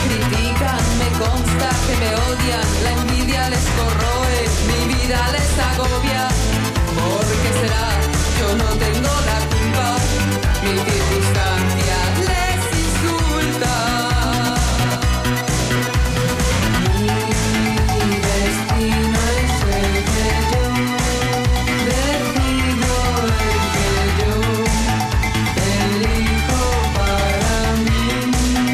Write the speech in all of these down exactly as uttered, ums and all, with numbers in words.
critican, me consta que me odian, la envidia les corroe, mi vida les agobia. ¿Por qué será? Yo no tengo la culpa, mi circunstancia les insulta. Mi destino es el que yo decido, el que yo elijo para mí.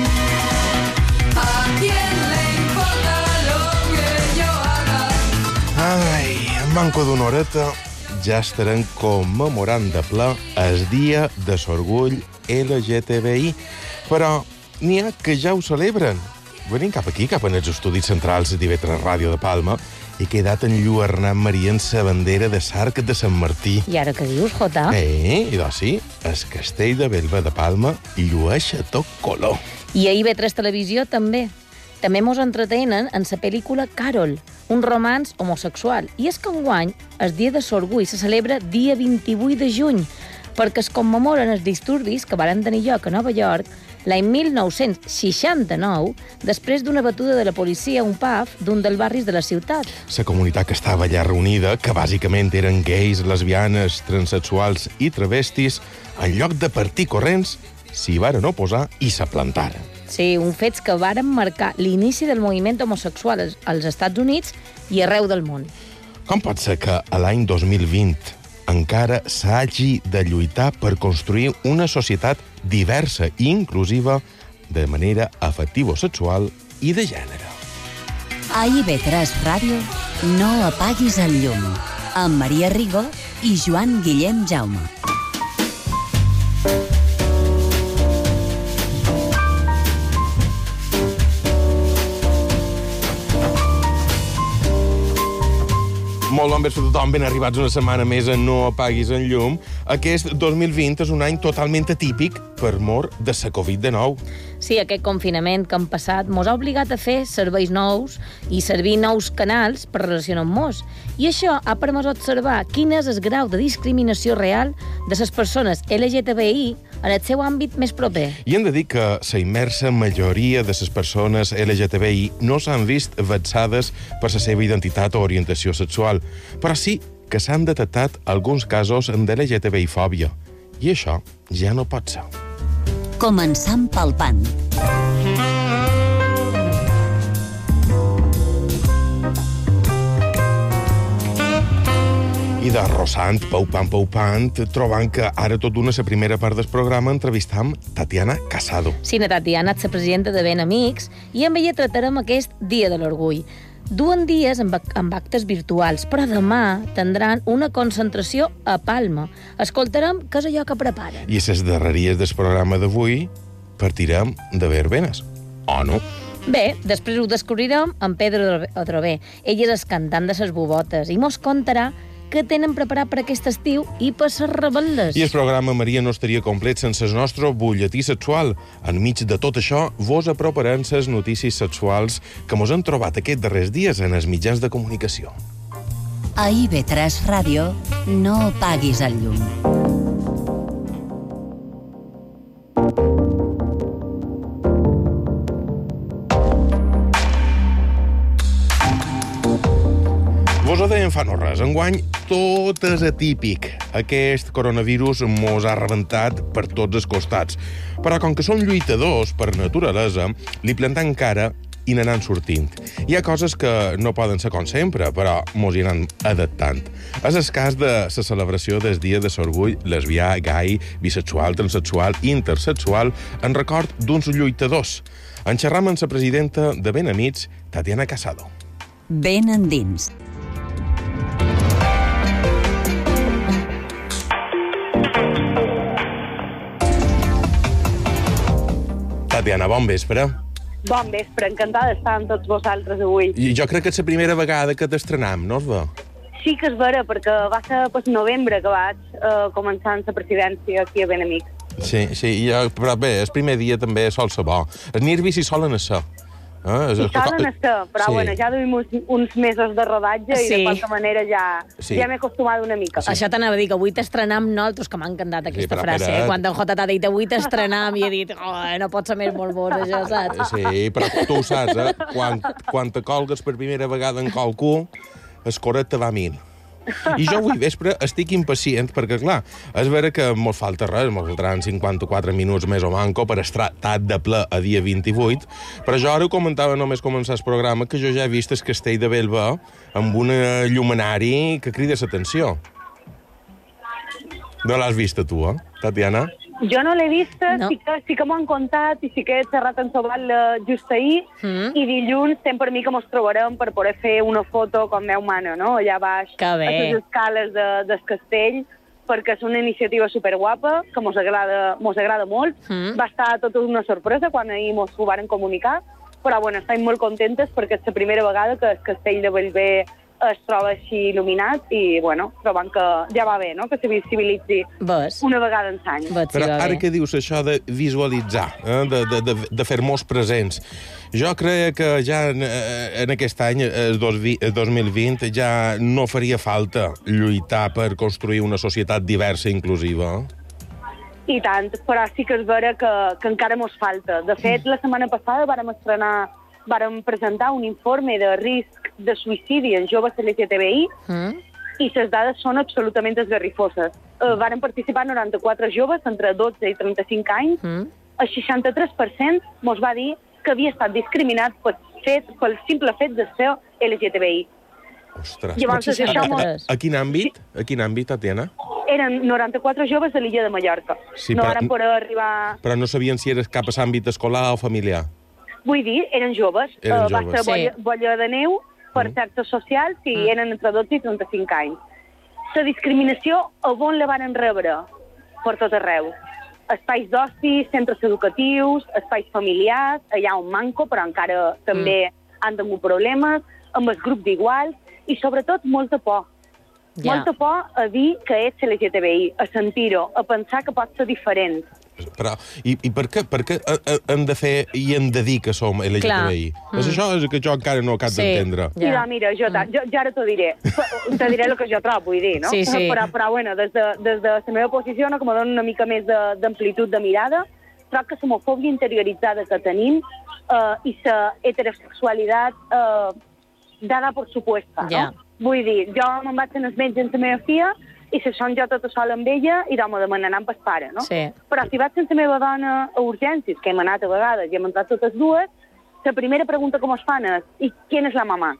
¿A quién le importa lo que yo haga? Ai, en manco d'una horeta ja estarem commemorant de ple el dia de l'orgull L G T B I. Però n'hi ha que ja ho celebren. Venim cap aquí, cap en els estudis centrals d'I V tres Ràdio de Palma, i he quedat enlluernant Maria en sa bandera de s'Arc de Sant Martí. I ara què dius, Jota? Eh, i doncs sí, el castell de Belva de Palma llueix a tot color. I a I V tres Televisió també. També mos entretenen en la pel·lícula Carol, un romanç homosexual. I és que enguany el dia de l'orgull se celebra dia vint-i-vuit de juny, perquè es commemoren els disturbis que varen tenir lloc a Nova York l'any mil nou-cents seixanta-nou, després d'una batuda de la policia a un pub d'un dels barris de la ciutat. La comunitat que estava allà reunida, que bàsicament eren gais, lesbianes, transsexuals i travestis, en lloc de partir corrents, s'hi varen oposar i se plantaren. Sí, un fets que varen marcar l'inici del moviment homosexual als Estats Units i arreu del món. Com pot ser que a l'any dos mil vint encara s'hagi de lluitar per construir una societat diversa i inclusiva de manera afectivo-sexual i de gènere? A I V tres Ràdio, no apaguis el llum, amb Maria Rigo i Joan Guillem Jaume. Molt bon vespre a tothom, ben arribats una setmana més a No apaguis el llum. Aquest dos mil vint és un any totalment atípic per mor de la covid dinou. Sí, aquest confinament que han passat mos ha obligat a fer serveis nous i servir nous canals per relacionar amb mos. I això ha permès observar quin és el grau de discriminació real de les persones L G T B I en el seu àmbit més proper. I hem de dir que la immersa majoria de les persones L G T B I no s'han vist vexades per la seva identitat o orientació sexual, però sí que s'han detectat alguns casos de L G T B I-fòbia. I això ja no pot ser. Començant palpant. I de rossant, paupant, paupant, trobant que ara tot d'una la primera part del programa entrevistam Tatiana Casado. Sí, la Tatiana és la presidenta de Ben Amics i amb ella tratarem aquest Dia de l'Orgull. Duen dies amb, amb actes virtuals, però demà tindran una concentració a Palma. Escoltarem què és allò que preparen. I a les darreries del programa d'avui partirem de verbenes, o no? Bé, després ho descobrirem amb Pedro Odrobé. Ell és el cantant de les Bubotes i mos contarà que tenen preparat per aquest estiu i per ser rebel·les. I el programa, Maria, no estaria complet sense el nostre butlletí sexual. Enmig de tot això, vos aproparan les notícies sexuals que mos han trobat aquests darrers dies en els mitjans de comunicació. A I V tres Ràdio, no apaguis el llum. Vos ho deien fa no res. Enguany tot és atípic. Aquest coronavirus mos ha rebentat per tots els costats. Però com que som lluitadors per naturalesa, li plantem cara i n'anant sortint. Hi ha coses que no poden ser com sempre, però mos hi anem adaptant. És el cas de la celebració del Dia de l'Orgull lesbià, gai, bisexual, transsexual i intersexual en record d'uns lluitadors. En xerram amb la presidenta de Ben Amics, Tatiana Casado. Ben endins. Tatiana, bon vespre. Bon vespre, encantada d'estar amb tots vosaltres avui. I jo crec que és la primera vegada que t'estrenam, no es va? Sí que és vera, perquè va ser el novembre que vaig eh, començar la presidència aquí a Ben Amics. Sí, sí, ja, però bé, el primer dia també sol ser bo. Els nervis hi solen ser. Eh? I solen estar, però sí. bueno, ja duim uns, uns mesos de rodatge Sí. i de qualque manera ja, Sí. ja m'he acostumat una mica. Sí. Això t'anava a dir, que avui t'estrenam nosaltres, que m'ha encantat aquesta però frase, espera't. eh? Quan en Jota t'ha dit avui t'estrenam i he dit, oh, no pot ser més molt bo, això, saps? Sí, però tu ho saps, eh? Quan, quan te colgues per primera vegada en qualcú, el coret te va a mil. I jo avui vespre estic impacient perquè, clar, és vera que mos falta res, mos faltaran cinquanta-quatre minuts més o manco per estar tad de ple a dia vint-i-vuit, però jo ara ho comentava només començar el programa que jo ja he vist el castell de Bellver amb un llumenari que crida l'atenció. No l'has vista tu, eh, Tatiana? Jo no l'he vista, No. sí que, sí que m'ho han contat i sí que he xerrat en Sobal just ahir, Mm. i dilluns tem per mi que mos trobarem per poder fer una foto com Déu mana, no? Allà baix, Que bé. a les escales de, del castell, perquè és una iniciativa superguapa, que mos agrada, mos agrada molt. Mm. Va estar tota una sorpresa quan ahir mos ho varen comunicar, però bueno, estem molt contentes perquè és la primera vegada que el castell de Bellver es troba així il·luminat i, bueno, trobant que ja va bé, no?, que se visibilitzi Ves? una vegada en l'any. Ves, sí, Però va ara bé. que dius això de visualitzar, eh, de, de, de, de fer-nos presents, jo crec que ja en, en aquest any, el dos mil vint, ja no faria falta lluitar per construir una societat diversa i inclusiva. I tant, però sí que és vera que, que encara mos falta. De fet, la setmana passada vàrem estrenar, vàrem presentar un informe de risc de suïcidi en joves L G T B I Mm? i les dades són absolutament esgarrifoses. Uh, varen participar noranta-quatre joves entre dotze i trenta-cinc anys. Mm? El seixanta-tres per cent mos va dir que havia estat discriminat pel, fet, pel simple fet de ser L G T B I. Ostres. Llavors, Pot ser això mos, seixanta-tres. A quin àmbit? A quin àmbit, Tatiana? eren noranta-quatre joves de l'illa de Mallorca. Sí, no però- varen poder arribar... Però no sabien si era cap àmbit escolar o familiar. Vull dir, eren joves. Eren Uh, va joves. ser bolla, Sí. bolla de neu per Mm. xarxes socials i Mm. eren entre dotze i trenta-cinc anys. La discriminació, a on la varen rebre? Per tot arreu. Espais d'oci, centres educatius, espais familiars, allà on manco, però encara també mm. han tingut problemes, amb els grups d'iguals, i sobretot molta por. Ja. Molta por a dir que ets L G T B I, a sentir-ho, a pensar que pot ser diferent. Però, i, i per què, per què eh, eh, hem de fer i hem de dir que som L G T B I? Clar. És això és que jo encara no acabo Sí. d'entendre. Ja. Mira, mira, jo, mm. jo, jo ara t'ho diré. Te diré el que jo trobo, vull dir, no? Sí, sí. Però, però bueno, des de, des de la meva posició, no, que me dona una mica més de- d'amplitud de, de mirada, trobo que l'homofòbia interioritzada que tenim eh, i la heterosexualitat eh, dada per supuesta, Ja. no? Vull dir, jo me'n vaig en el metge amb la meva filla i se són jo tota sola amb ella i me demanen amb el pare, no? Sí. Però si vaig sense la meva dona a urgències, que hem anat a vegades i hem entrat totes dues, la primera pregunta que mos fan és i qui és la mamà?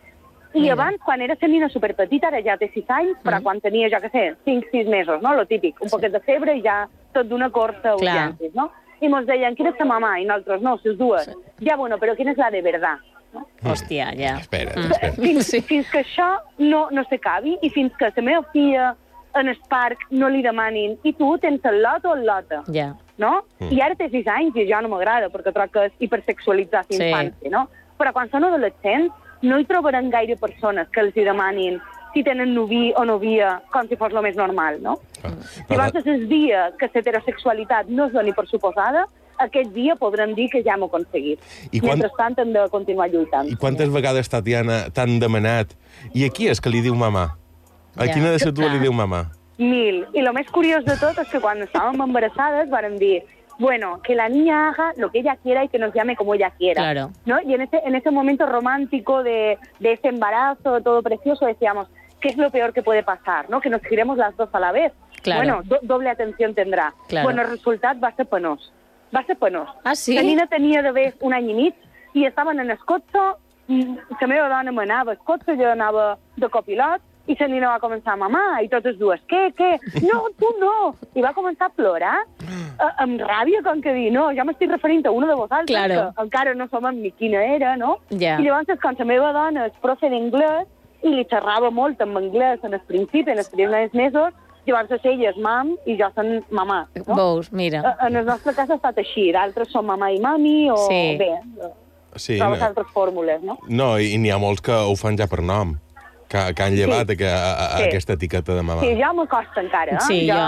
I Mira. abans, quan era la nina superpetita, ara ja té sis anys, però Mm. quan tenia, jo què sé, cinc sis mesos, no? Lo típic, un poquet de febre i ja tot d'una corsa a Clar. urgències, no? I mos deien, quina és la mamà? I nosaltres, no, les dues. Sí. Ja, bueno, però quina és la de verdad? No? Hòstia, ja. Espera, Mm. espera. Fins, Sí. fins que això no, no s'acabi i fins que la meva filla en el parc no li demanin i tu tens el lot o el lota? Ja. No? Mm. I ara té sis anys i ja no m'agrada perquè trobo que és hipersexualitzar Sí. l'infància, no? Però quan són adolescents no hi trobaran gaire persones que els hi demanin si tenen novi o novia com si fos el més normal, no? Ah, Llavors, però- el dia que l'heterosexualitat no es doni per suposada, aquest dia podrem dir que ja hem aconseguit. I quan- Mentrestant hem de continuar lluitant. I quantes vegades, Tatiana, t'han demanat i a qui és que li diu mamà? A Ja. quina de les dues li Clar. diu mamà? Mil. Y lo más curioso de todo es que cuando estábamos embarazadas, van a decir, bueno, que la niña haga lo que ella quiera y que nos llame como ella quiera. Claro. ¿No? Y en ese, en ese momento romántico de, de ese embarazo, todo precioso, decíamos, ¿qué es lo peor que puede pasar? ¿No? Que nos giremos las dos a la vez. Claro. Bueno, do, doble atención tendrà. Claro. Bueno, el resultat va ser penós. Va ser penós. Ah, sí? La nina tenia d'haver un any i mig i estaven en el cotxe, mm, la meva dona m'anava al cotxe, jo anava de copilot, i la nina va començar a mamar, i totes dues, què, què? No, tu no! I va començar a plorar, eh, amb ràbia, com que dir, no, jo m'estic referint a una de vosaltres, Claro. que encara no som ni quina era, no? Ja. I llavors, quan la meva dona és profe d'anglès, i li xerrava molt amb anglès en el principi, en els primers mesos, llavors ella és mam i jo són mamà, no? Veus, mira. Eh, En el nostre cas ha estat així, d'altres són mamà i mami, o Sí. bé, Sí, trobes no, altres fórmules, no? no i n'hi ha molts que ho fan ja per nom, que, que han llevat Sí. sí. a, a, a Sí. aquesta etiqueta de mamà. Sí, jo m'ho costa encara, eh? Sí, jo, jo.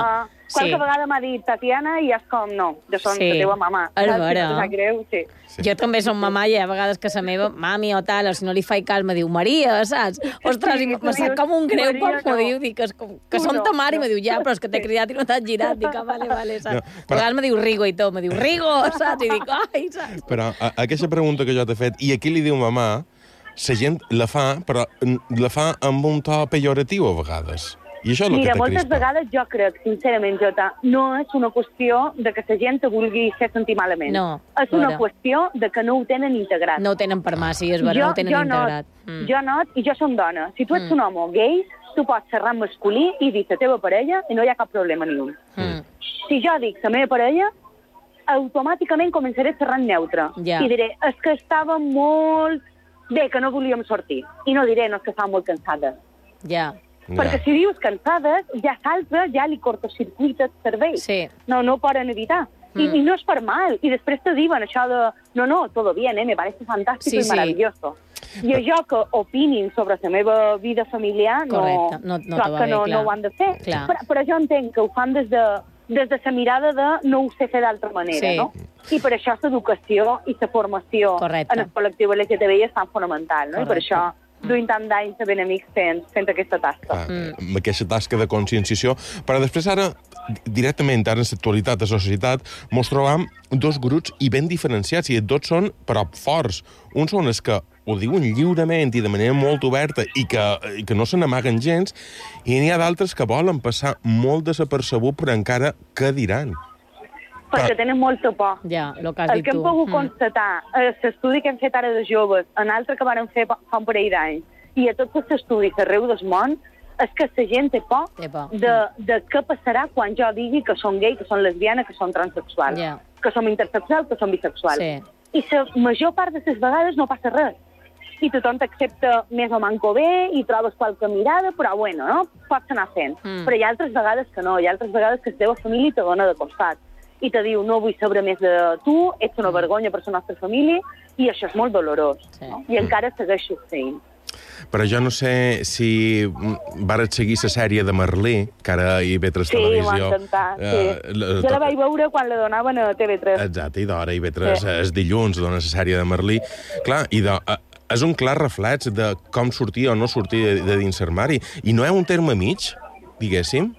Qualque Sí. vegada m'ha dit Tatiana i és com, no, jo som Sí. la teva mamà. És Saps? vera. Si no sap greu, sí. Sí. Jo també som mamà i hi ha vegades que la meva mami o tal, o si no li faig cas, me diu Maria, saps? Ostres, Sí, i tu me sap dius, com un greu Maria, quan m'ho no. diu, dic que, és com, que Tu són no, ta mare, i no. me diu, ja, però és que t'he cridat i no t'has girat. Dic, ah, vale, vale, saps? No, No, però- però... A vegades me diu Rigo i tot, me diu Rigo, saps? I dic, ai, saps? Però a, aquesta pregunta que jo t'he fet, i aquí li diu mamà, la gent la fa, però la fa amb un to pejoratiu a vegades. I això és el Mira, que moltes t'acrispa. vegades jo crec, sincerament, Jota, no és una qüestió de que la gent te vulgui fer sentir malament. No, És una vera. qüestió de que no ho tenen integrat. No ho tenen per mà, sí, és vera, no ho tenen jo integrat. Not, Jo not, i jo som dona. Si tu ets Mm. un home gay, tu pots xerrar en masculí i dir la teva parella i no hi ha cap problema ni un. Mm. Si jo dic la meva parella, automàticament començaré a xerrar en neutre. Ja. I diré, és que estava molt bé, que no volíem sortir. I no diré, no, és que estava molt cansada. Ja, Perquè si dius cansades, ja l'altre ja li cortocircuita el cervell. sí. No, no ho poden evitar. I, Mm. I no és per mal. I després te diuen això de, no, no, todo bien, eh, me parece fantástico Sí, y sí. maravilloso. I això que opinin sobre la meva vida familiar, no, Correcte, no- no crec te va que bé, no, clar. no ho han de fer. Clar. Però, però jo entenc que ho fan des de, des de la mirada de no ho sé fer d'altra manera, Sí. no? I per això l'educació i la formació Correcte. en el col·lectiu L G T B I és tan fonamental, no? I per Correcte. això duim tant d'anys de benamics fent, fent aquesta tasca. Ah, Mm. amb aquesta tasca de conscienciació. Però després ara, directament, ara en l'actualitat de la societat, mos trobam dos grups i ben diferenciats, i tots són, però forts. Uns són els que ho diuen lliurement i de manera molt oberta i que, i que no se n'amaguen gens, i n'hi ha d'altres que volen passar molt desapercebut, però encara què diran? Perquè tenen molta por. Ja, el que has El dit que hem tu. pogut Mm. constatar, a l'estudi que hem fet ara de joves, en altre que varen fer fa un parell d'anys, i a tots els estudis arreu del món, és que la gent té por, Té por. de, de què passarà quan jo digui que som gay, que som lesbiana, que som transsexual, Ja. que som intersexual, que som bisexual. Sí. I la major part de les vegades no passa res. I tothom t'accepta més o manco bé i trobes qualque mirada, però bueno, no? Pots anar fent. Mm. Però hi ha altres vegades que no, hi ha altres vegades que la teva família te dona de costat i te diu, no vull saber més de tu, ets una vergonya per la nostra família, i això és molt dolorós. Sí. No? I encara segueixo fent. Però jo no sé si mm, vares seguir la sèrie de Merlí, que ara hi ve tres Sí, ho televisió. han intentat, sí. Eh, la- Jo la vaig veure quan la donaven a T V tres. Exacte, i d'hora i ve tres Sí. és dilluns, dona la sèrie de Merlí. Clar, i de, eh, és un clar reflex de com sortir o no sortir de, de dins l'armari. I no hi ha un terme mig, diguéssim?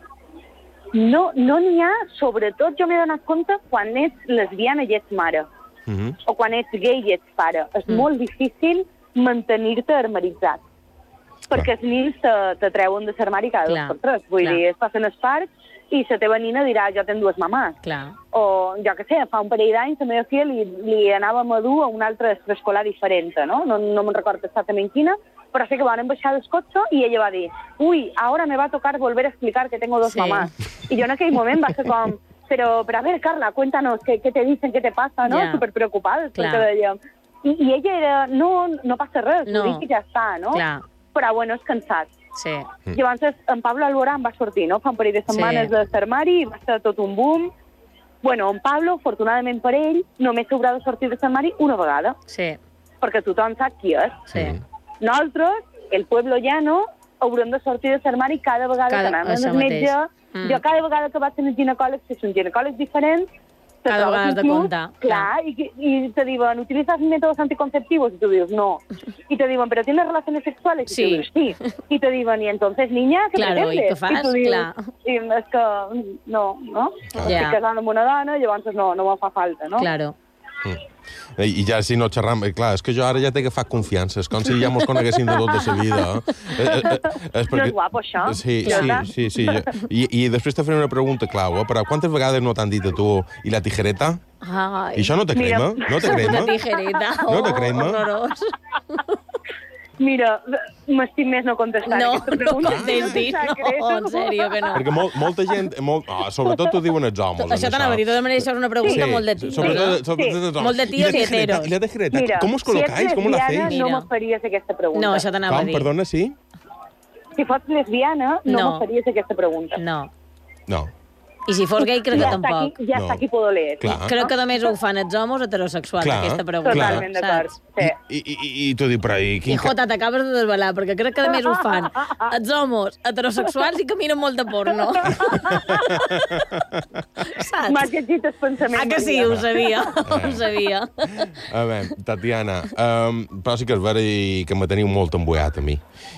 No no n'hi ha, sobretot jo m'he donat compte quan ets lesbiana i ets mare, Uh -huh. o quan ets gay i ets pare. És Mm. molt difícil mantenir-te armaritzat, perquè els nins te, te treuen de l'armari cada Clar, dos per tres. Vull clar. dir, es passen els parcs i la teva nina dirà, jo tenc dues mamàs. Clar. O, jo què sé, fa un parell d'anys la meva filla li, li anàvem a dur a un altre extraescolar diferent, no? No, no me'n recordo exactament quina, però sé que van baixar del cotxe i ella va dir, uy, ahora me va a tocar volver a explicar que tengo dos Sí. mamás. I jo en aquell moment va ser com, pero, pero a ver, Carla, cuéntanos, ¿qué, qué te dicen, qué te pasa, no? Ja. Super preocupades, Clar. perquè dèiem. I, I ella era, no, no passa res, No. ho dic i ja està, no? Clar. Però, bueno, és cansat. Sí. Mm. Llavors, en Pablo Alborán va sortir, no?, fa un parell de setmanes Sí. de l'armari i va ser tot un boom. Bueno, en Pablo, afortunadament per ell, només haurà de sortir de l'armari una vegada, Sí. perquè tothom sap qui és. Sí. Mm. Nosaltres, el pueblo llano, haurem de sortir de l'armari cada vegada Cada- que anem això al metge. mateix. Mm. Jo cada vegada que vaig al ginecòleg, si és un ginecòleg diferent, te Cada trobes vegada has de inclús, comptar, Clar, i, que- i te diuen, ¿utilizas métodos anticonceptivos? Y tú dices, no. Y te diuen, ¿pero tienes relaciones sexuales? Y Sí. tú dices, sí. Y te diuen, y entonces, niña, ¿qué Claro, pretendes? ¿y qué fas? I tu dius, Clar. I és que, no, no? Ja. Estic casant amb una dona, llavors no, no me fa falta, no? Claro. I i ja si no xerram... eh, Clar, és que jo ara ja t'he agafat confiança. És com si ja mos coneguéssim de tot de la vida. Eh? Eh, eh, és No és guapo, això? Sí, Clar. sí, sí. sí jo... I, I després te faré una pregunta clau, eh? Però quantes vegades no t'han dit a tu i la tijereta? Ai. I això no te Mira. crema? No te crema? Una tijereta. No te Oh, crema? horrorós. Mira, m'estic més no contestar No, aquesta no pregunta. contestis, no, en sèrio que no. Perquè mol, molta gent... Molt, oh, sobretot ho diuen els homes. Això amb t'anava a dir, de tota manera, això és una pregunta Sí, molt de tios, sobretot, no? sobretot Sí. els homes. Molt de tios I la i tijereta, heteros. I la tijereta, Mira, ¿cómo os colocáis? si ets ¿Cómo la lesbiana, hacéis? no Mira. me faries aquesta pregunta. No, això t'anava a Com? dir. Perdona, sí? Si fos lesbiana, no, No. me faries aquesta pregunta. No. No. I si fos gay, crec que ja tampoc. Està aquí, ja No. està aquí poder leer. Clar. Crec que només ho fan els homes heterosexuals, Clar, aquesta pregunta. Totalment d'acord. saps? Sí. I, i, i, i tu dius, però... I, I quin ca- jota, t'acabes de desvelar, perquè crec que només ho fan els homes heterosexuals i que miren molt de porno. Saps? M'ha llegit el pensament. Ah, que sí, Maria. ho sabia, ho sabia. A veure, Tatiana, um, però sí que és vera i que me teniu molt embullat a mi.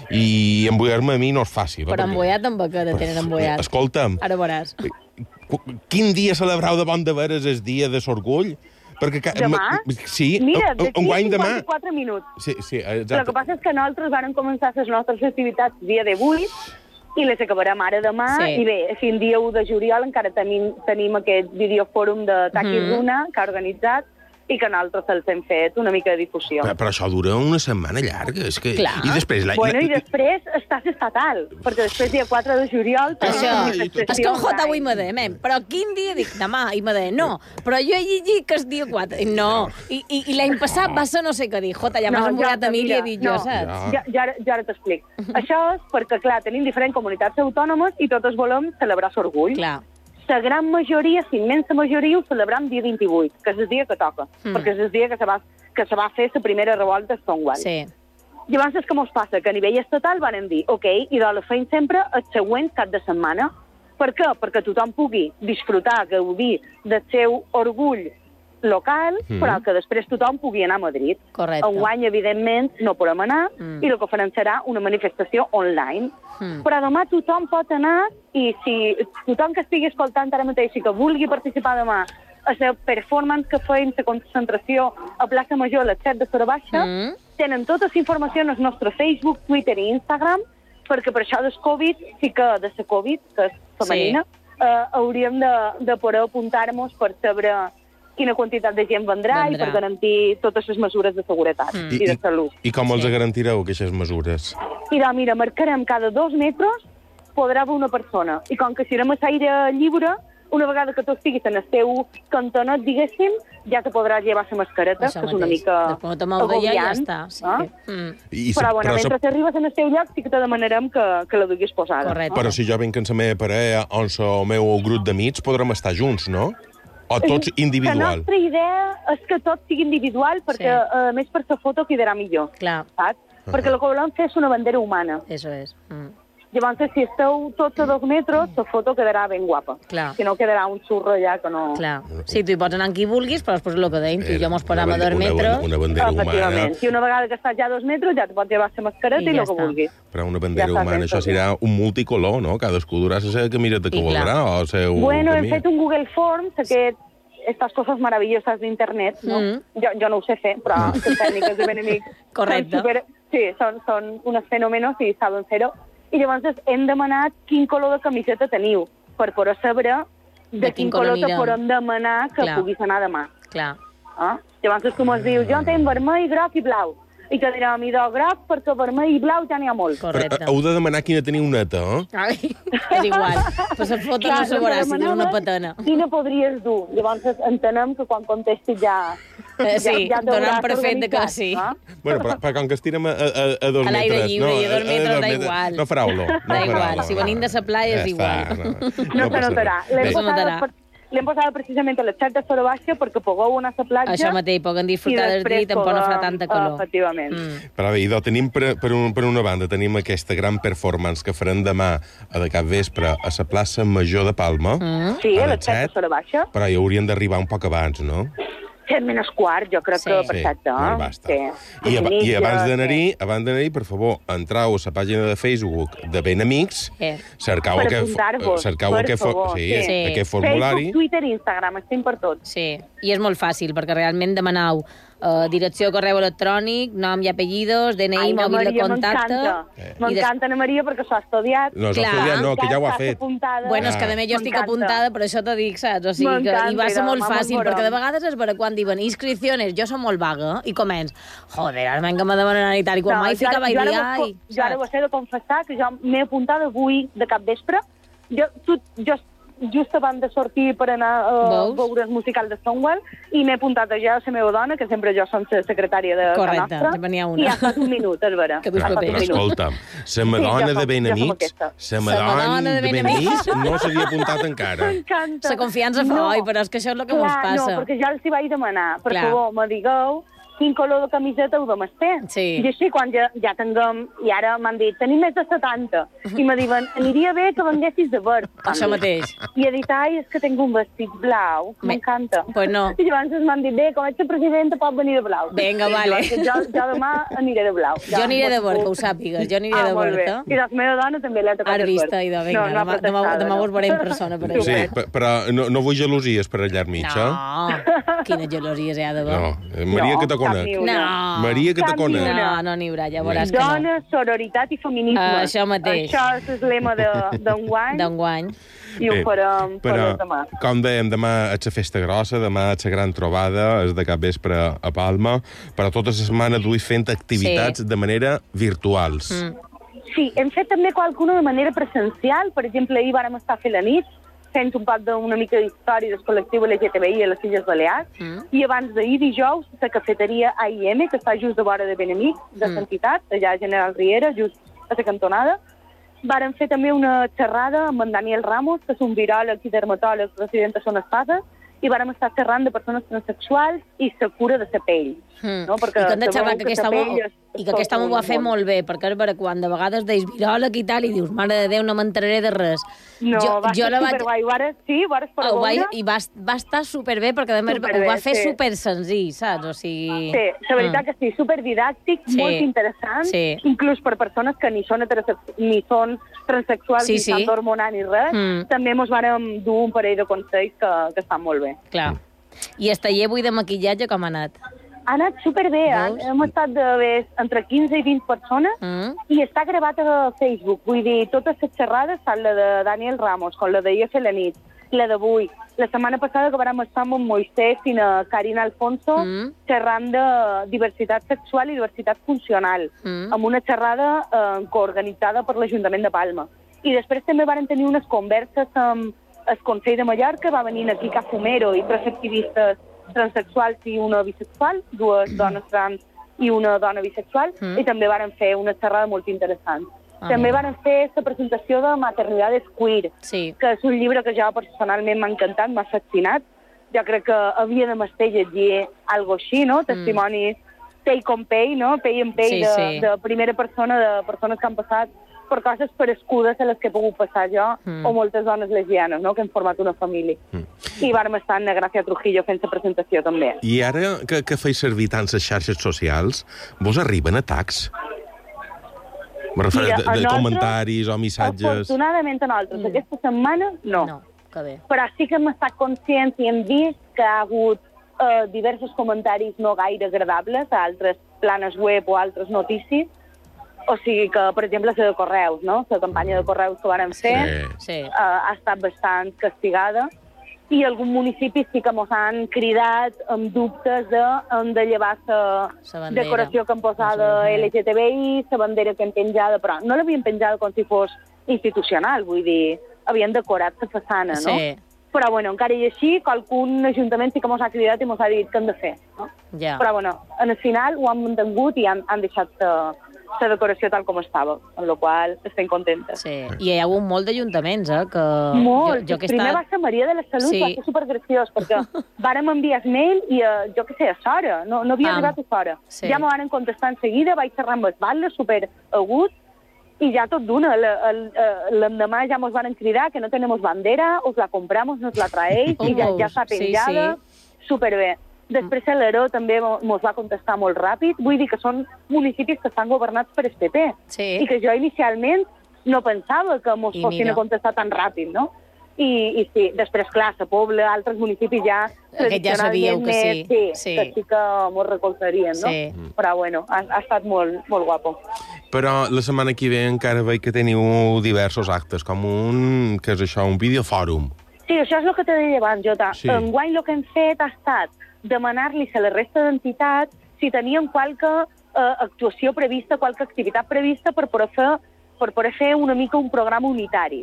I embullar-me a mi no és fàcil. eh, Però perquè- embullat amb què te tenen embullat. Escolta'm, Ara veuràs. qu- quin dia celebrau de bon de veres el dia de l'orgull? Perquè... ca- Demà? ma- Sí, Mira, en- d'aquí en guany demà. cinquanta-quatre minuts. Sí, sí, El exacte. que passa és que nosaltres vàrem començar les nostres activitats dia divuit i les acabarem ara demà. Sí. I bé, fins dia u de juliol encara tenim, tenim aquest videofòrum de Taki Mhm. Runa que ha organitzat i que nosaltres els hem fet una mica de difusió. Però, però això dura una setmana llarga. És que... Clar. I després... La, Bueno, i la, després estàs estatal, perquè després dia quatre de juliol... Per això, Ah, tenim i tu- és que el Jota avui me deia, "Mem, però quin dia?" Dic, demà, i me deia, no, però jo he llegit que és dia quatre. I no, i, i, i l'any passat va ser no sé què dir. Jota, ja m'has embullat a mi i li he dit jo, saps? Ja. Ja, ja, ara- ja ara t'explic. Això és perquè, clar, tenim diferents comunitats autònomes i totes volem celebrar l'orgull. Clar. La gran majoria, l'immensa majoria, ho celebrem dia vint-i-vuit, que és el dia que toca, Mm. perquè és el dia que se va, que se va fer la primera revolta a Stonewall. Sí. Llavors, és que mos passa que a nivell estatal van dir, ok, i de la feina sempre el següent cap de setmana. Per què? Perquè tothom pugui disfrutar, gaudir del seu orgull local, Mm. però que després tothom pugui anar a Madrid. Correcte. Enguany, evidentment, no podem anar, Mm. i el que farem serà una manifestació online. Mm. Però demà tothom pot anar, i si tothom que estigui escoltant ara mateix i que vulgui participar demà a la performance que feim, la concentració a plaça Major a les set de Sora Baixa, Mm. tenen tota la informació en el nostre Facebook, Twitter i Instagram, perquè per això del Covid, sí que de la Covid, que és femenina, sí. eh, hauríem de, de poder apuntar-nos per saber quina quantitat de gent vendrà, Vendrà. i per garantir totes les mesures de seguretat Mm. i, de salut. I com els Sí. garantireu, aquestes mesures? I doncs, mira, marcarem cada dos metres podrà haver una persona. I com que serem a l'aire lliure, una vegada que tu estiguis en el teu cantonet, diguéssim, ja te podràs llevar la mascareta, Això que és una mateix. mica Després no te mous d'allà i ja agobiant, està. Sí. eh? Mm. I, Però, bueno, però, mentre t'arribes en el teu lloc sí que te demanarem que, que la duguis posada. Correcte. però si jo vinc amb la meva parella o amb el meu grup d'amics, podrem estar junts, no? O tots La individual? nostra idea és que tot sigui individual, perquè, Sí. a més, per la foto quedarà millor, Clar, saps? Perquè el que volem fer és una bandera humana. eso és. Mm. Llavors, si esteu tots a dos metres, la foto quedarà ben guapa. Clar. Si no, quedarà un xurro allà que no... Clar. Sí, tu hi pots anar amb qui vulguis, però després el que deim, tu i jo mos posam a Una dos bande- metres. Una, una bandera humana. Efectivament. Si una vegada que estàs ja a dos metres, ja te pots llevar la mascareta I i, ja el que està. vulguis. Però una bandera Ja està, humana, ben això tot. serà un multicolor, no? Cadascú durà la seva camineta que I clar. voldrà, o el seu Bueno, hem camí. fet un Google Forms, aquest, estas coses maravilloses d'internet, no? Mm. Jo, jo no ho sé fer, però les tècniques de Benemic Correcte. són, super, sí, són, són unos fenòmenos i saben fer-ho. I llavors hem demanat quin color de camiseta teniu, per poder saber de, De quin quin color color te anirem. podem demanar que Clar. puguis anar demà. Clar. Ah? Llavors tu mos dius, jo en tinc vermell, groc i blau. I te direm, i de groc, perquè vermell i blau ja n'hi ha molt. Però Correcte. eh, heu de demanar quina teniu neta, eh? Ai, és igual. Però la foto no se veurà si tens una patana. Quina podries dur? Llavors entenem que quan contestis ja... Eh, sí, ja, ja donant t'hauràs per fet de que organitzat, sí. no? Bueno, però, però com que estirem a, a, a dos A l'aire metres... lliure no, i a dos a- a metres dos da metres, igual. No farà olor. No Da farà igual, olor, si venim de la playa és Ja igual. està, No, no se passa notarà. res. L'hem No se notarà. posada, l'hem posada precisament a les set de Sora Baixa perquè pugueu anar a la platja. Això mateix, poden disfrutar del dia i tampoc no farà tanta calor. Efectivament. Mm. Però bé, idò, tenim per, per, un, per una banda tenim aquesta gran performance que farem demà a de cap vespre a la plaça Major de Palma. Mm. Sí, a les les set de set, Sora Baixa. Però hi haurien d'arribar un poc abans, no? Set menys quart, jo crec Sí. que Sí, perfecte. no eh? basta. Sí. I, ab I abans Sí. d'anar-hi, abans d'anar-hi, per favor, entrau a la pàgina de Facebook de Ben Amics, Sí. cercau, Per aquest, apuntar-vos, cercau per aquest, fo- favor, sí, sí. Sí. aquest formulari. Facebook, Twitter i Instagram, estem per tot. Sí, i és molt fàcil, perquè realment demanau uh, direcció de correu electrònic, nom i apellidos, D N I, Ai, Ana mòbil de Maria, contacte... m'encanta. Eh. M'encanta, Ana Maria, perquè s'ho ha estudiat. No, Clar. s'ha estudiat, no, que ja ho ha Estàs fet. apuntada. Bueno, és que a més jo estic M'encanta. apuntada, per això t'ho dic, saps? O sigui, que, M'encanta, i va ser i molt demà fàcil, me'n perquè de veurem. vegades és per quan diuen inscripciones, jo som molt vaga, i començ, joder, ara venga, me demanen i tal, i quan mai jo ara- ficava i jo ara dir, vos- ai, Jo ara saps? vos he de confessar que jo m'he apuntat avui de cap vespre. Jo, tu, jo just abans de sortir per anar a Veus? veure el musical de Stonewall i m'he apuntat a ja la meva dona, que sempre jo som la secretària de Correcte, Canastra, ja venia una. i ha estat un minut, és vera. Que dus Ha estat paper. un minut. Escolta'm, la Sí, Madonna ja de som- ja som Benamits, aquesta. la Madonna de Benamits no s'havia apuntat encara. M'encanta. La confiança fa, oi, però és que això és el que mos Clar, passa. No, perquè ja els hi vaig demanar. Per Clar. favor, me digueu quin color de camiseta heu de mester. Sí. I així, quan ja, ja tinguem... I ara m'han dit, tenim més de setanta. I me diuen, aniria bé que venguessis de verd. Això mateix. I he dit, ai, és que tinc un vestit blau, que Me- m'encanta. Pues no. I llavors m'han dit, bé, com ets la presidenta, pot venir de blau. Vinga, I vale. llavors Jo, jo demà aniré de blau. Ja, Jo aniré de vos verd, puc. que ho sàpigues. Jo aniré ah, de molt verd, bé. eh? I la meva dona també l'ha tocat Ara de vista, verd. idò, vinga, no, no ha demà, demà, protestada, demà no. us veuré en persona per Sí, això. pe- però no, no vull gelosies per allà mig, eh? No, quines gelosies hi ha de No, bo. eh, Maria, No, que te cap conec. ni una. No. Maria, que te Cap ni conec. una. No, no n'hi haurà, ja veuràs que no. Dona, sororitat i feminisme. Ah, això mateix. Això és el lema de- d'enguany D'enguany. i ho Bé, farem, però, farem demà. com dèiem, demà és la festa grossa, demà és la gran trobada, és de cap vespre a Palma, però tota la setmana duis fent activitats Sí. de manera virtuals. Mm. Sí, hem fet també qualcuna de manera presencial. Per exemple, ahir vàrem estar a fer la nit, fent un poc d'una mica d'història del col·lectiu L G T B I a les Illes Balears. Mm. I abans d'ahir, dijous, la cafeteria A I M, que està just de vora de Benamits, de Mm. l'entitat, allà a General Riera, just a la cantonada. Vàrem fer també una xerrada amb en Daniel Ramos, que és un viròleg i dermatòleg resident a Son Espada, i vàrem estar xerrant de persones transsexuals i la cura de la pell. Mm. No? Perquè I que hem de sabeu xerrar, que que aquest la home, pell és- i és que aquest tot home ho un va fer món. molt bé, perquè és vera, quan de vegades deis viròleg i tal, i dius, mare de Déu, no m'enteraré de res. No, jo, va jo ser la vaig... superguai. Ho vares, sí, ho vares per Ho vaig, veure. I va, va estar superbé, perquè a més Superbé, ho va fer sí. super senzill, saps? O sigui... Sí, la veritat que sí, superdidàctic, Sí. molt interessant, Sí. inclús per persones que ni són heterosex... ni són transsexuals, Sí, ni sí. estan d'hormonant ni res. Mm. També mos vàrem dur un parell de consells que, que estan molt bé. Clar. I el taller avui de maquillatge com ha anat? Ha anat superbé, eh? Veus? Hem estat de bé entre quinze i vint persones Mm? i està gravat a Facebook. Vull dir, totes les xerrades, tant la de Daniel Ramos com la d'ahir a fer la nit, la d'avui. La setmana passada que vam estar amb en Moisès i la Carina Alfonso Mm. xerrant de diversitat sexual i diversitat funcional, Mm. amb una xerrada eh, coorganitzada per l'Ajuntament de Palma. I després també varen tenir unes converses amb el Consell de Mallorca, va venir aquí Cafumero i tres activistes transsexuals i una bisexual, dues dones trans i una dona bisexual, Mm. i també varen fer una xerrada molt interessant. Ah, també mira. varen fer la presentació de Maternidades Queer, Sí. que és un llibre que jo personalment m'ha encantat, m'ha fascinat. Jo crec que havia de mester llegir algo així, no? Testimonis pay com pay, no? Pay en pay, Sí, de, sí. de primera persona, de persones que han passat per coses parescudes a les que he pogut passar jo, Mm. o moltes dones lesbianes, no?, que han format una família. I vàrem estar en Gràcia Trujillo fent la presentació també. I ara que, que feis servir tant les xarxes socials, vos arriben atacs? Me refereixo Mira, de, a de nosaltres, comentaris o missatges... Afortunadament a nosaltres, Mm. aquesta setmana, no. No, que bé. Però sí que hem estat conscients i hem vist que ha hagut eh, diversos comentaris no gaire agradables a altres planes web o altres notícies. O sigui que, per exemple, la de correus, no? La campanya de correus que vàrem fer Sí. Sí. eh, ha estat bastant castigada i algun municipi sí que mos han cridat amb dubtes de, hem de llevar la Sa bandera. decoració que han posat de L G T B I, la bandera que hem penjada, però no l'havien penjada com si fos institucional, vull dir, havien decorat la façana, no? Sí. Però, bueno, encara i així, qualcun ajuntament sí que mos ha cridat i mos ha dit què hem de fer, no? Ja. Però, bueno, en el final ho han mantingut i han, han deixat la decoració tal com estava, amb la qual estem contentes. Sí. I hi ha hagut molt d'ajuntaments, eh? Que Molt. Jo, jo que he Primer estat... va ser Maria de la Salut, Sí. va ser supergraciós, perquè vàrem enviar mail i, eh, jo què sé, a Sora, no, no havia Pam. arribat a Sora. Sí. Ja m'ho van contestar en seguida, vaig xerrar amb el batlle, super agut, i ja tot d'una. l- el- eh, L'endemà ja mos van cridar que no tenemos bandera, os la compramos, nos la traéis, i ja, ja està Sí, penjada, superbé. Després l'Heró també mo- mos va contestar molt ràpid, vull dir que són municipis que estan governats per el P P, Sí. i que jo inicialment no pensava que mos I fossin mira. a contestar tan ràpid, no? I, i sí, després, clar, la Pobla, altres municipis ja... Aquest ja sabíeu que sí. tradicionalment més, Sí. sí, que sí que mos recolzarien, no? Sí. Però, bueno, ha, ha estat molt, molt guapo. Però la setmana que ve encara veig que teniu diversos actes, com un, que és això, un videofòrum. Sí, això és el que t'he dit abans, Jota. Sí. Enguany el que hem fet ha estat demanar-li a la resta d'entitats si tenien qualque eh, actuació prevista, qualque activitat prevista per poder fer, per poder fer una mica un programa unitari, no?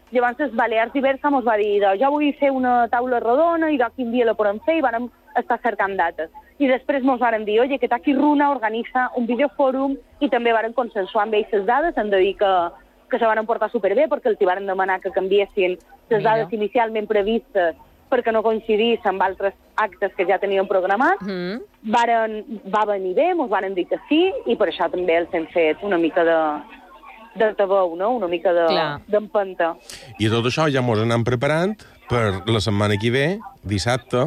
Llavors, els Balears Diversa ens va dir, jo vull fer una taula rodona i de quin dia la podem fer, i vàrem estar cercant dates. I després ens varen dir, oye, que Taki Runa organitza un videofòrum, i també varen consensuar amb ells les dades, hem de dir que, que se van portar superbé, perquè els hi varen demanar que canviessin les dades inicialment previstes perquè no coincidís amb altres actes que ja teníem programats. Mm. Varen, va venir bé, ens varen dir que sí, i per això també els hem fet una mica de, de tabou, no? Una mica d'empenta. De, I tot això ja mos anem preparant per la setmana que ve, dissabte,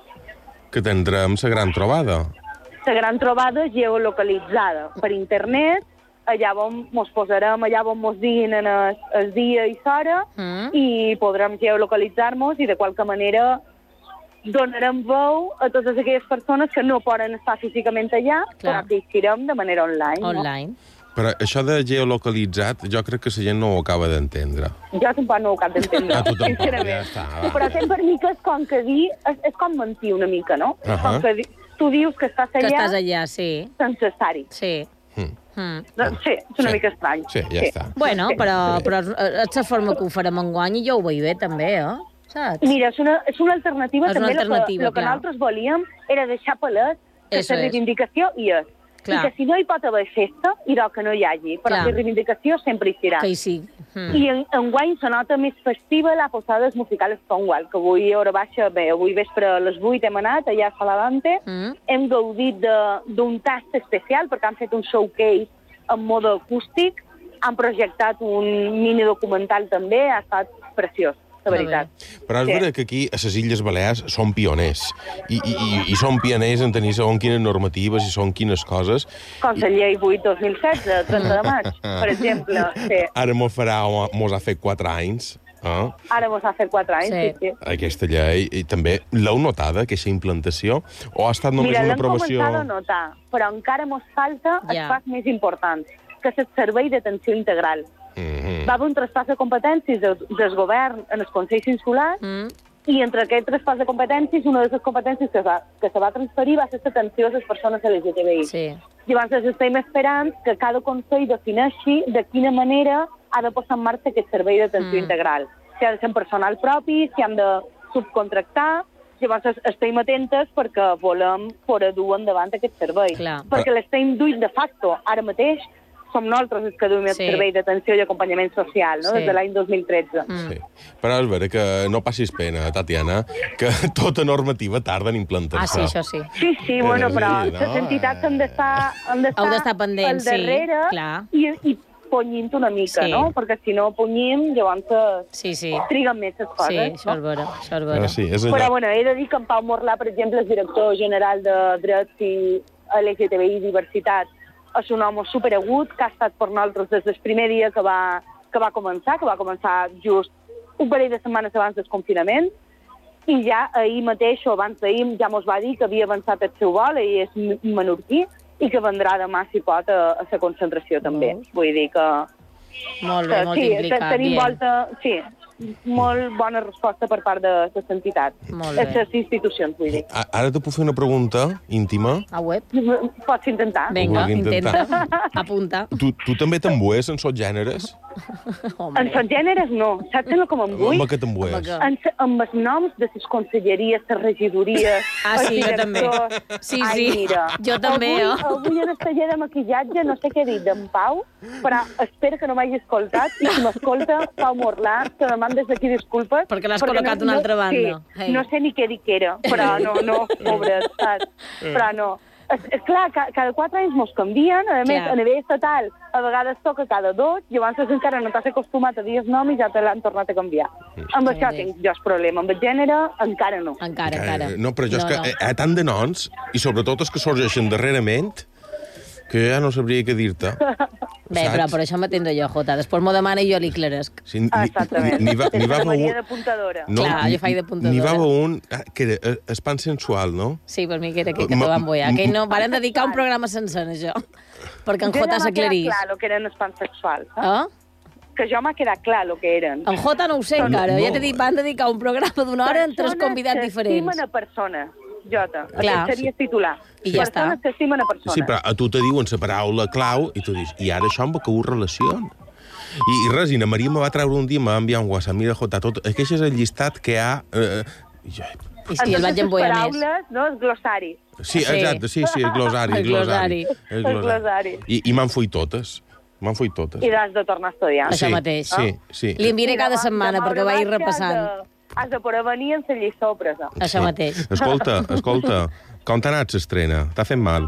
que tindrem la gran trobada. La gran trobada geolocalitzada per internet, allà on mos posarem, allà on mos diguin en el, el dia i l'hora, mm. i podrem geolocalitzar-nos i de qualque manera donarem veu a totes aquelles persones que no poden estar físicament allà, clar, però que assistirem de manera online. Online. No? Però això de geolocalitzat, jo crec que la gent no ho acaba d'entendre. Jo tampoc no ho acabo d'entendre, ah, tu tampoc, sincerament. Ja està, va, però sempre per mica és com que dir, és, és com mentir una mica, no? Uh -huh. Com que di, tu dius que estàs allà... Que estàs allà, sí. Sense estar-hi. Sí. Mm. Mm. Doncs sí, és una sí. mica estrany. Sí, ja sí. està. Bueno, però, però és la forma que ho farem enguany i jo ho veig bé, també, eh? Saps? Mira, és una, és una alternativa, és una també. alternativa, el que, que nosaltres volíem era deixar palès que Eso la reivindicació hi és. Clar. I que si no hi pot haver festa, i que no hi hagi. Però clar, la reivindicació sempre hi serà. Que hi sigui. Mm. I en, enguany se nota més festiva la posada musical Stonewall, que avui a hora baixa, bé, avui vespre a les vuit hem anat, allà a Saladante, mm. hem gaudit d'un tast especial, perquè han fet un showcase en mode acústic, han projectat un mini documental també, ha estat preciós, de veritat. Però és sí. vera que aquí, a les Illes Balears, són pioners. I, i, i, i són pioners en tenir segons quines normatives i són quines coses. Com la llei vuit dos mil setze, trenta de maig, per exemple. Sí. Ara mos farà, mos ha fet quatre anys. Eh? Ara mos ha fet quatre anys, sí, sí. sí. Aquesta llei, i també l'heu notada, aquesta implantació? O ha estat només Mira, una aprovació? Mira, l'hem començat a notar, però encara mos falta yeah. el pas més important, que és el servei d'atenció integral. Mm-hmm. Va haver un traspàs de competències del, del govern en els Consells Insulars, mm. i entre aquest traspàs de competències, una de les competències que, va, que se va transferir va ser l'atenció a les persones L G T B I. Sí. Llavors estem esperant que cada Consell defineixi de quina manera ha de posar en marxa aquest servei d'atenció mm. integral. Si ha de ser un personal propi, si hem de subcontractar. Llavors estem atentes perquè volem poder dur endavant aquest servei. Clar. Perquè l'estem duint de facto ara mateix, som nosaltres els que duim el sí. servei d'atenció i acompanyament social, no? Sí. Des de l'any dos mil tretze. Mm. Sí. Però és vera que no passis pena, Tatiana, que tota normativa tarda en implantar-se. Ah, sí, això sí. Sí, sí, eh, bueno, però sí, no? les entitats han d'estar al pendents, darrere sí, clar. i, i punyint una mica, sí. no? Perquè si no punyim, llavors sí, sí. triguen més les coses. Sí, això és vera, això és vera. Ah, sí, és però, bueno, he de dir que en Pau Morlà, per exemple, el director general de Drets i L G T B I i Diversitat, és un home superagut, que ha estat per nosaltres des del primer dia que va, que va començar, que va començar just un parell de setmanes abans del confinament, i ja ahir mateix, o abans d'ahir, ja mos va dir que havia avançat el seu vol, i és menorquí, i que vendrà demà, si pot, a, a la concentració també. Mm. Vull dir que... Molt bé, que, molt sí, implicat. Tenim volta... Sí, molt bona resposta per part de les entitats. Molt bé. Les institucions, vull dir. Ara te puc fer una pregunta íntima? A web? Pots intentar. Vinga, intenta. Apunta. Tu, tu també t'embues en sots gèneres? En sots gèneres no. Saps com em vull? Home, que t'embues? Amb els noms de les conselleries, les regidories... Ah, sí, jo també. Sí, sí, ai, mira, jo també, avui, oh. Avui en el taller de maquillatge, no sé què he dit d'en Pau, però espero que no m'hagi escoltat, i si m'escolta, Pau Morlà, te deman des d'aquí disculpes. Perquè l'has col·locat d'una no, altra banda. Sí, hey. No sé ni què dic era, però no, no, pobre, saps? Però no. És, és clar, cada quatre anys mos canvien, a més, clar. A nivell estatal, a vegades toca cada dos, llavors encara no t'has acostumat a dir el nom i ja te l'han tornat a canviar. Mm. Amb això tinc jo el problema, amb el gènere encara no. Encara, encara. No, però jo no, és que no. hi ha tant de noms, i sobretot els que sorgeixen darrerament, que ja no sabria què dir-te. Bé, però per això m'atendo jo, Jota. Després m'ho demana i jo li claresc. Sí, Exactament. Ni, ni va, ni va Maria un... de puntadora. No, clar, jo faig de puntadora. N'hi va un... Ah, que era espant sensual, no? Sí, per mi que era aquell que te van boiar. Aquell no, varen dedicar un programa sencer, això. Perquè en Jota s'aclarís. Jo ja m'ha quedat clar el que eren espant sexuals. Eh? Ah? Que jo m'ha quedat clar el que eren. En Jota no ho sé encara. Ja t'he dit, van dedicar un programa d'una hora amb tres convidats diferents. Persones que estimen a persones. Jota, clar, aquest seria titular. I ja persones està. que estimen a persones. Sí, però a tu te diuen la paraula clau i tu dius, i ara això amb què ho relaciona? I, i res, i na Maria me va treure un dia, me va enviar un WhatsApp, mira, Jota, tot, aquest és el llistat que hi ha... Eh, jo, I sí, el vaig emboiar més. Paraules, no? El glossari. sí, exacte, sí, sí, el glosari. El glosari. El El glosari. I, i m'han fuit totes. M'han fuit totes. I l'has de tornar a estudiar. Això sí, mateix. Sí, sí. Li enviaré cada Demà- setmana demà perquè una vagi baixa repassant. Has de, has de poder venir amb la lliçó presa. Això mateix. Escolta, escolta, com t'ha anat l'estrena? T'ha fet mal?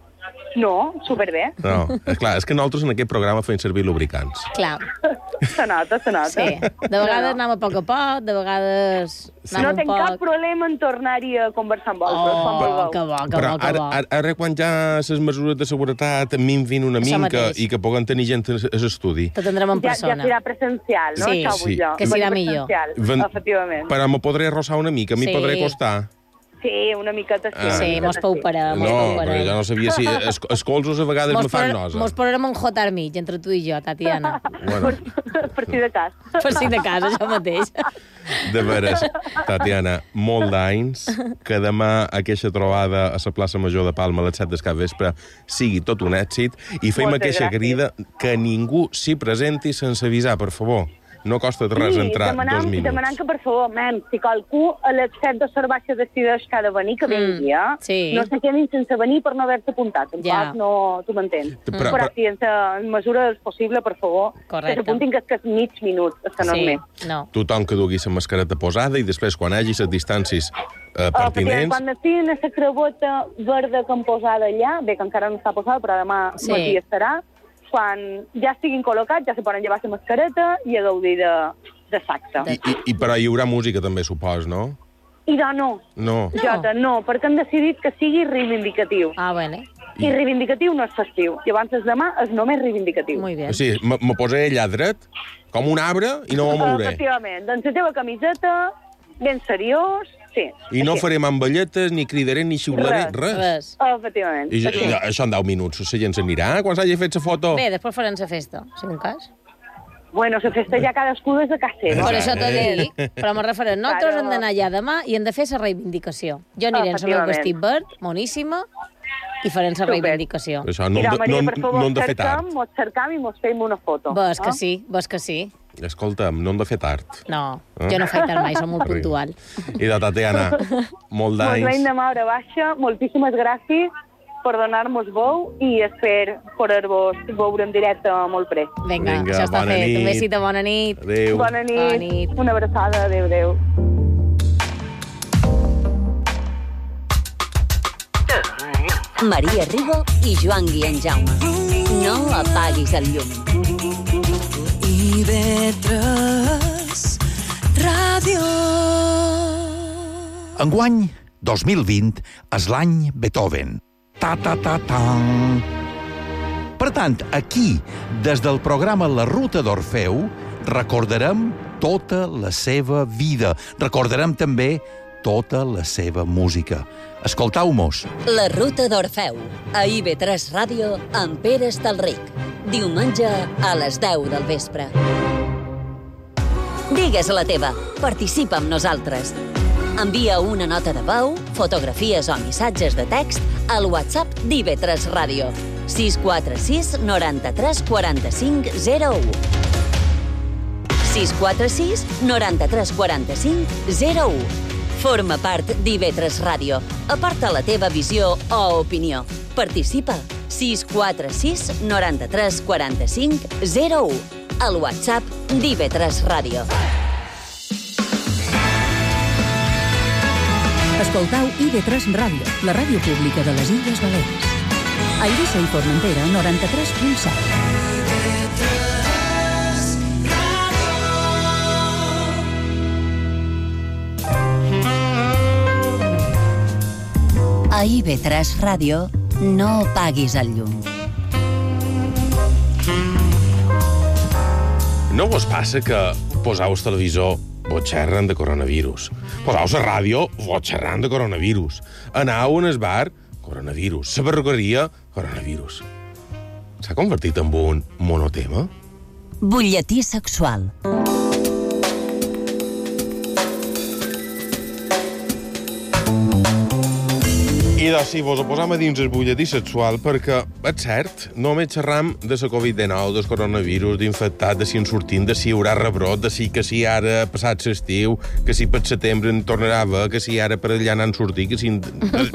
No, superbé. No, és clar, és que nosaltres en aquest programa fem servir lubricants. Clar, Se nota, se nota. sí. De vegades anem a poc a poc, de vegades anem No un tinc poc... cap problema en tornar-hi a conversar amb vosaltres. quan Oh, vulgueu. que bo, que Però bo, que ara, bo. ara, ara quan ja les mesures de seguretat minvin una Això mica mateix. i que puguen tenir gent a l'estudi. Te tindrem en Ja, ja persona. serà presencial, no? Sí, Això vull sí, jo. que serà Venir millor. presencial, Ven- Efectivament. Però me podré arrossar una mica, m'hi Sí. podré costar. Sí, una miqueta sí. Ah. una Sí, miqueta mos pauparem, mos No, pauparem. perquè jo no sabia si... Es, els colzos a vegades me fan nosa. Mos posarem un jota al mig, entre tu i jo, Tatiana. Bueno, Per, per si de cas. Per si de casa, això mateix. de veres, Tatiana, molt d'anys, que demà aquesta trobada a la plaça Major de Palma a les set del capvespre sigui tot un èxit i fem Moltes aquesta gràcies. crida que ningú s'hi presenti sense avisar, per favor. No costa res entrar demanant, dos minuts. demanant que, per favor, mem, si qualcú a les set de ser baixa decideix que ha de venir, que vingui, eh? Mm, sí. No se quedin sense venir per no haver-se apuntat. Tampoc Ja. no... Tu m'entens. Però- Però, però- si en, sa- en mesura del possible, per favor, Correcte. que s'apuntin que és que és mig minut, és que no és Sí, més. no. Tothom que dugui la mascareta posada i després, quan hagi les distàncies eh, Efectivament, pertinents... quan estiguin a la crevota verda que han posada allà, bé, que encara no està posada, però demà Sí. no hi estarà, quan ja estiguin col·locats, ja se poden llevar la mascareta i a gaudir de, de l'acte. I, i, I però hi haurà música també, supos, no? I de no, No. No. Jota, no, perquè han decidit que sigui reivindicatiu. Ah, bueno, I reivindicatiu no és festiu. Llavors, el demà és només reivindicatiu. muy bien. O sigui, me, me posaré allà dret, com un arbre, i no me mouré. Efectivament. Doncs la teva camiseta, ben seriós, sí. I no així. faré mamballetes, ni cridaré, ni xiularé, Res. res. Res. Efectivament. I, així. i, això en deu minuts, la gent s'anirà quan s'hagi fet la foto. Bé, després farem la festa, si un cas. Bueno, la festa ja cadascú des de casa seva. Per això t'ho dic, però me referent. Nosaltres Claro. hem d'anar allà demà i hem de fer la reivindicació. Jo aniré amb el meu Efectivament. vestit verd, moníssima, i farem la Super. reivindicació. Això no, Mira, hem de- Maria, no, per favor, no hem de fer cercam, tard. mos cercam i mos fem una foto. Ves que no? sí, ves que sí. Escolta'm, no hem de fer tard. No, Ah. jo no faig tard mai, som molt Arriba. puntual. I de Tatiana, molt Mos veiem d'anys. demà a hora baixa. Moltíssimes gràcies per donar-nos veu i espero poder-vos veure en directe molt prest. Vinga, Vinga, això està bona fet. nit. Un besito, bona nit. Adéu. Bona nit. Bona nit. Una abraçada. Adéu, adéu. Maria Rigo i Joan Guillem Jaume. No apaguis el llum. I B tres Ràdio. Enguany, dos mil vint, és l'any Beethoven. Ta-ta-ta-tan. Per tant, aquí, des del programa La Ruta d'Orfeu, recordarem tota la seva vida. Recordarem també tota la seva música. Escoltau-mos. La Ruta d'Orfeu, a I B tres Ràdio, amb Pere Estalric. Diumenge a les deu del vespre. Digues la teva. Participa amb nosaltres. Envia una nota de veu, fotografies o missatges de text al WhatsApp d'I B tres Ràdio. sis quatre sis noranta-tres quaranta-cinc zero u. sis quatre sis noranta-tres quaranta-cinc zero u. Forma part d'I B tres Ràdio. Aparta la teva visió o opinió. Participa. sis quatre sis noranta-tres quaranta-cinc zero u. Al WhatsApp d'I B tres Ràdio. Escoltau I B tres Ràdio, la ràdio pública de les Illes Balears. A Eivissa i Formentera, noranta-tres punt set. A I B tres Ràdio, no apaguis el llum. No vos passa que posau el televisor, vos xerren de coronavirus. Posau la ràdio, vos xerran de coronavirus. Anau en el bar, coronavirus. La perruqueria, coronavirus. S'ha convertit en un monotema? Butlletí sexual. I doncs sí, vos ho posam a dins el butlletí sexual perquè, és cert, només xerram de la covid dinou, del coronavirus, d'infectat, de si en sortim, de si hi haurà rebrot, de si que si ara passat l'estiu, que si per setembre en tornarà a haver, que si ara per allà n'han sortit, que si...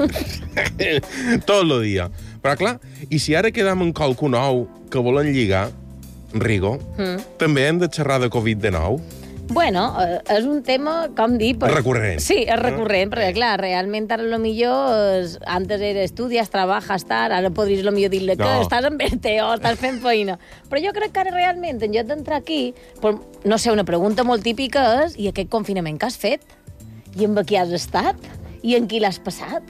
Tot el dia. Però clar, i si ara quedam en qualcú nou que volen lligar, Rigo, mm. també hem de xerrar de covid dinou? Bueno, eh, és un tema, com dir... Per... Recurrent. Sí, és recurrent, eh? perquè, clar, realment ara lo millor, és, antes era estudias, trabajas, tal, ara podries lo millor dir-li que no. estàs en B T O, estàs fent feina. Però jo crec que ara realment, en lloc d'entrar aquí, pues, no sé, una pregunta molt típica és, i aquest confinament que has fet? I amb qui has estat? I en qui l'has passat?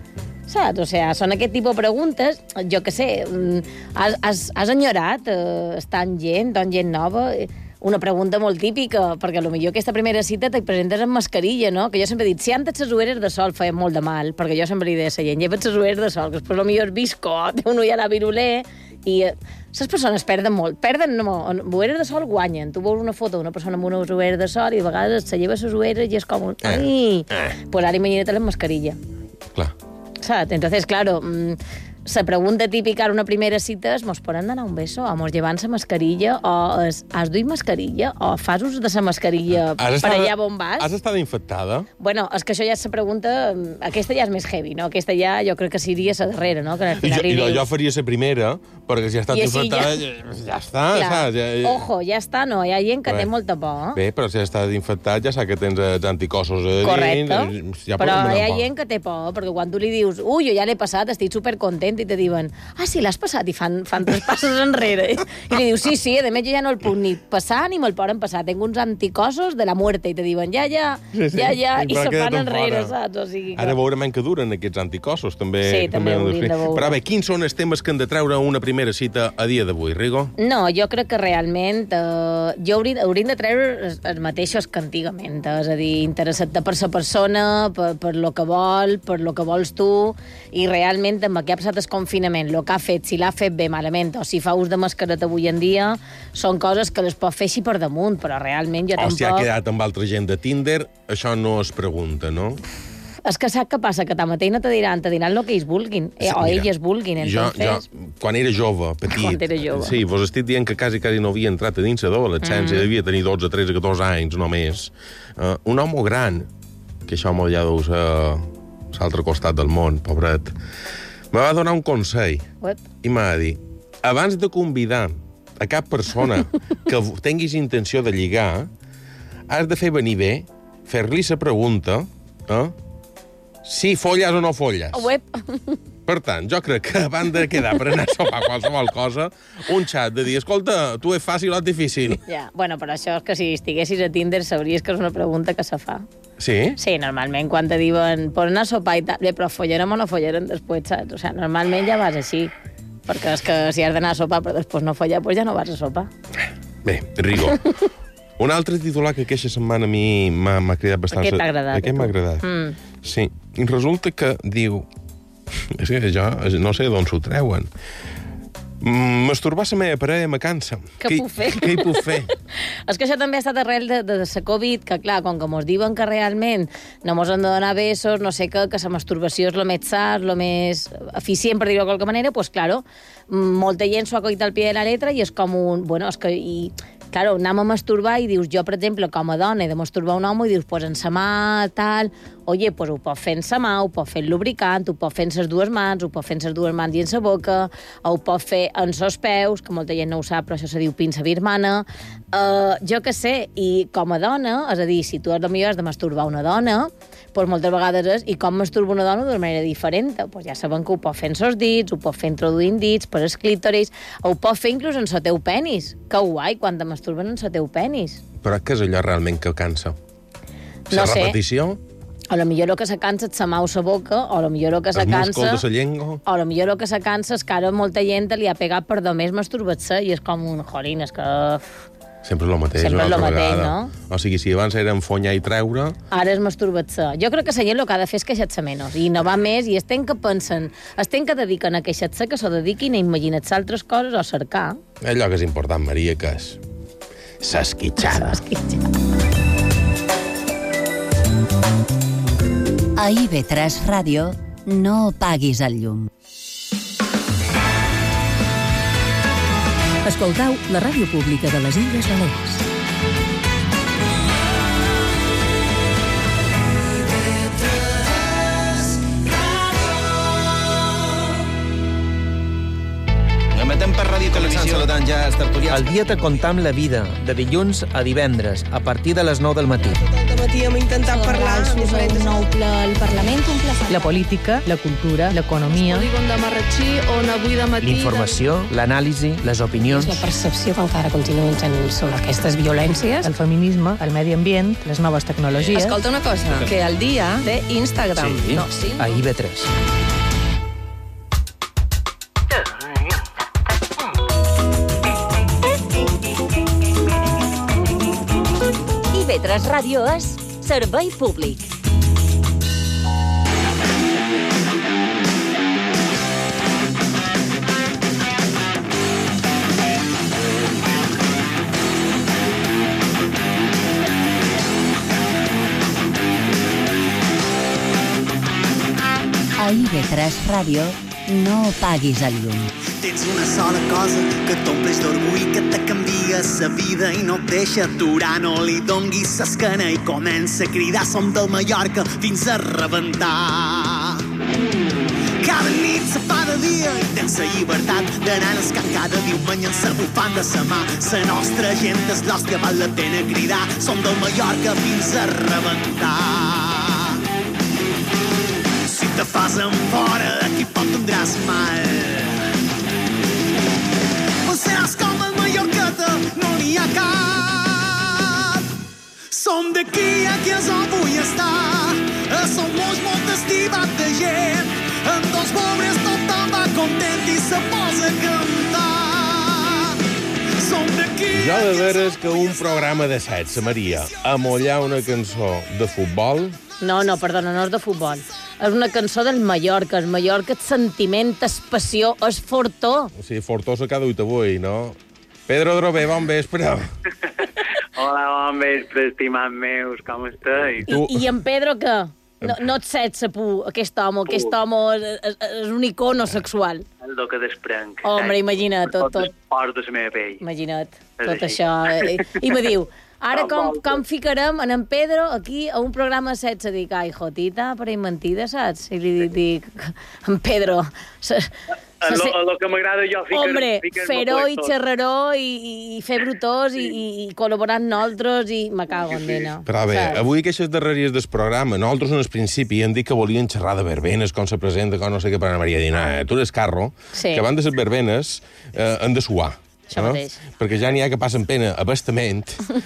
Saps? O sigui, són aquest tipus de preguntes, jo què sé, has, has, has enyorat eh, estar amb gent, amb gent nova... Una pregunta molt típica, perquè potser aquesta primera cita te presentes amb mascarilla, no? Que jo sempre he dit, si antes les ulleres de sol feien molt de mal, perquè jo sempre li deia a la gent, lleva't les ulleres de sol, que després potser és visco, té un ull a la viruler, i les persones perden molt. Perden, no, ulleres de sol guanyen. Tu veus una foto d'una persona amb unes ulleres de sol i de vegades se lleva les ulleres i és com un... Ai! Eh. Pues ara imagina't la mascarilla. Clar. ¿Sabes? Entonces, claro... Mmm, la pregunta típica a una primera cita és, mos poden donar un beso, o mos llevan la mascarilla, o es, has duit mascarilla, o fas ús de la mascarilla per estat, allà on vas? Has estat infectada? Bueno, és que això ja és la pregunta... Aquesta ja és més heavy, no? Aquesta ja jo crec que seria la darrera, no? Que al final I jo, dius... jo faria la primera, perquè si ha estat infectada, ja, ja està, clar, saps? Ja, ja... Ojo, ja està, no? Hi ha gent que bé. té molta por. Bé, però si has estat infectat, ja saps que tens els anticossos a dins... Correcte, ja però hi ha gent que té por, perquè quan tu li dius, ui, jo ja l'he passat, estic supercontent, i te diuen, ah, sí, l'has passat, i fan, fan tres passos enrere. I li dius, sí, sí, a més jo ja no el puc ni passar ni me'l poden passar. Tengo uns anticossos de la muerte. I te diuen, ja, ja, sí, sí. ja, ja, i, i se fan enrere, fora. Saps? O sigui, que... Ara veurem que duren aquests anticossos, també. Sí, també, també haurien de veure. Però bé, quins són els temes que han de treure una primera cita a dia d'avui, Rigo? No, jo crec que realment eh, jo hauria, hauríem de treure els, els mateixos que antigament. És a dir, interessar-te per la persona, per, per lo que vol, per lo que vols tu, i realment amb què ha passat el confinament, el que ha fet, si l'ha fet bé, malament, o si fa ús de mascareta avui en dia, són coses que les pot fer així per damunt, però realment jo o tampoc... O si ha quedat amb altra gent de Tinder, això no es pregunta, no? És que sap què passa? Que tanmateix no te diran, te diran el que ells vulguin, sí, o mira, elles vulguin, entonces... Jo, jo, quan era jove, petit... Quan era jove. Sí, vos estic dient que quasi, quasi no havia entrat a dins d'adolescència, mm. devia tenir dotze, tretze, catorze anys, només. Uh, un home gran, que això m'ho ja deus a l'altre costat del món, pobret, me va donar un consell. What? I m'ha de dir, abans de convidar a cap persona que tinguis intenció de lligar, has de fer venir bé, fer-li la pregunta, eh? si folles o no folles. Uep. Per tant, jo crec que abans de quedar per anar a sopar qualsevol cosa, un xat de dir, escolta, tu és fàcil o difícil? Ja, bueno, però això és que si estiguessis a Tinder sabries que és una pregunta que se fa. Sí? Sí, normalment quan te diuen per anar a sopar i tal, bé, però follarem o no follarem després, saps? O sigui, normalment ja vas així. Perquè és que si has d'anar a sopar però després no follar, doncs ja no vas a sopar. Bé, Rigo, un altre titular que aquesta setmana a mi m'ha cridat bastant... Aquest t'ha agradat. Aquest m'ha agradat. Mm. Sí, i resulta que diu... És que jo no sé d'on s'ho treuen. Masturbar la meva parella me cansa. Què puc fer? Què hi puc fer? És que això també ha estat arrel de, de la Covid, que clar, com que mos diuen que realment no mos han de donar besos, no sé què, que la masturbació és el més sa, el més eficient, per dir-ho de qualque manera, doncs, claro, molta gent s'ho ha coit al pie de la letra i és com un... Bueno, és que... I, claro, anem a masturbar i dius, jo, per exemple, com a dona, he de masturbar un home i dius, pues en sa mà, tal... Oye, pues ho pot fer en sa mà, ho pot fer en lubricant, ho pot fer en ses dues mans, ho pot fer en ses dues mans i en sa boca, ho pot fer en sos peus, que molta gent no ho sap, però això se diu pinça birmana. Uh, jo què sé, i com a dona, és a dir, si tu potser has de masturbar una dona, pues moltes vegades és, i com masturba una dona d'una manera diferent, pues ja saben que ho pot fer en sos dits, ho pot fer introduint dits, per els clítoris, ho pot fer inclús en el teu penis. Que guai, quan te masturben en el teu penis. Però què és allò realment que cansa? No sé. La repetició? O lo millor el que se cansa és sa mà o sa boca, o lo millor el que se cansa... El múscul de sa llengua. O lo millor el que se cansa és que ara molta gent li ha pegat per només masturbar-se i és com un jolín, és que... Sempre és el mateix, Sempre una és altra el mateix, vegada. no? O sigui, si abans era enfonyar i treure... Ara és masturbar-se. Jo crec que la gent el que ha de fer és queixar-se menys, i no va més, i estem que pensen, estem que dediquen a queixar-se, que s'ho dediquin a imaginar-se altres coses o cercar. Allò que és important, Maria, que és s'esquitxada. S'esquitxada. A I V tres Ràdio no apaguis el llum. Escoltau la ràdio pública de les Illes Balears. Emetem per Ràdio Televisió. Saludant ja els tertulians. El dia te contam la vida, de dilluns a divendres, a partir de les nou del matí. De matí hem intentat parlar amb un nou ple al Parlament, un ple... La política, la cultura, l'economia... El polígon de Marratxí, on avui de matí... L'informació, l'anàlisi, les opinions... La percepció que encara continuen tenint sobre aquestes violències. El feminisme, el medi ambient, les noves tecnologies... Escolta una cosa, que el dia d'Instagram... Sí, no, sí, a I B tres. I B tres Ràdio és servei públic. A I B tres Ràdio, no apaguis el llum. Tens una sola cosa que t'ompleix d'orgull, que te canvia la vida i no et deixa aturar. No li donguis l'esquena i comença a cridar. Som del Mallorca fins a rebentar. Cada nit se fa de dia i tens la llibertat d'anar escant cada diumenge en sa bufanda sa mà. La nostra gent és l'hòstia, val la pena cridar. Som del Mallorca fins a rebentar. Si te fas en fora d'aquí pot tindràs mal. Seràs com el Mallorqueta, no n'hi ha cap. Som d'aquí, aquí és on vull estar. Som molts, molt estimat de gent. En dos pobres tothom va content i se posa a cantar. Som d'aquí... Jo de veres que un programa de set, sa Maria, amollar una cançó de futbol... No, no, perdona, no és de futbol. És una cançó del Mallorca. El Mallorca és sentiment, és passió, és fortó. O sigui, fortosa cada uit avui, no? Pedro Drobé, bon vespre. Hola, bon vespre, estimats meus, com estàs? I, I en Pedro, què? No, no et set sa por, aquest home. Aquest home és, és, és un icono sexual. El do que desprenc. Hombre, imagina't, tot, tot. Tot de la meva pell. Imagina't, tot això. I, i me diu... Ara com, com ficarem en en Pedro aquí a un programa set? Se dic, ai, jotita, per ahí mentida, saps? I li dic, en Pedro... Se, se, se, el que m'agrada jo ficar... Hombre, fer-ho i xerrar-ho i, i fer brutós i, i, i col·laborar amb nosaltres i me cago en dena. Però bé, saps? Avui aquestes darreries del programa, nosaltres en el principi hem dit que volien xerrar de verbenes, com se presenta, com no sé què per anar a Maria a dinar. Eh? Tu eres carro, sí. Que van de les verbenes eh, han de suar. No? Perquè ja n'hi ha que passen pena a bastament.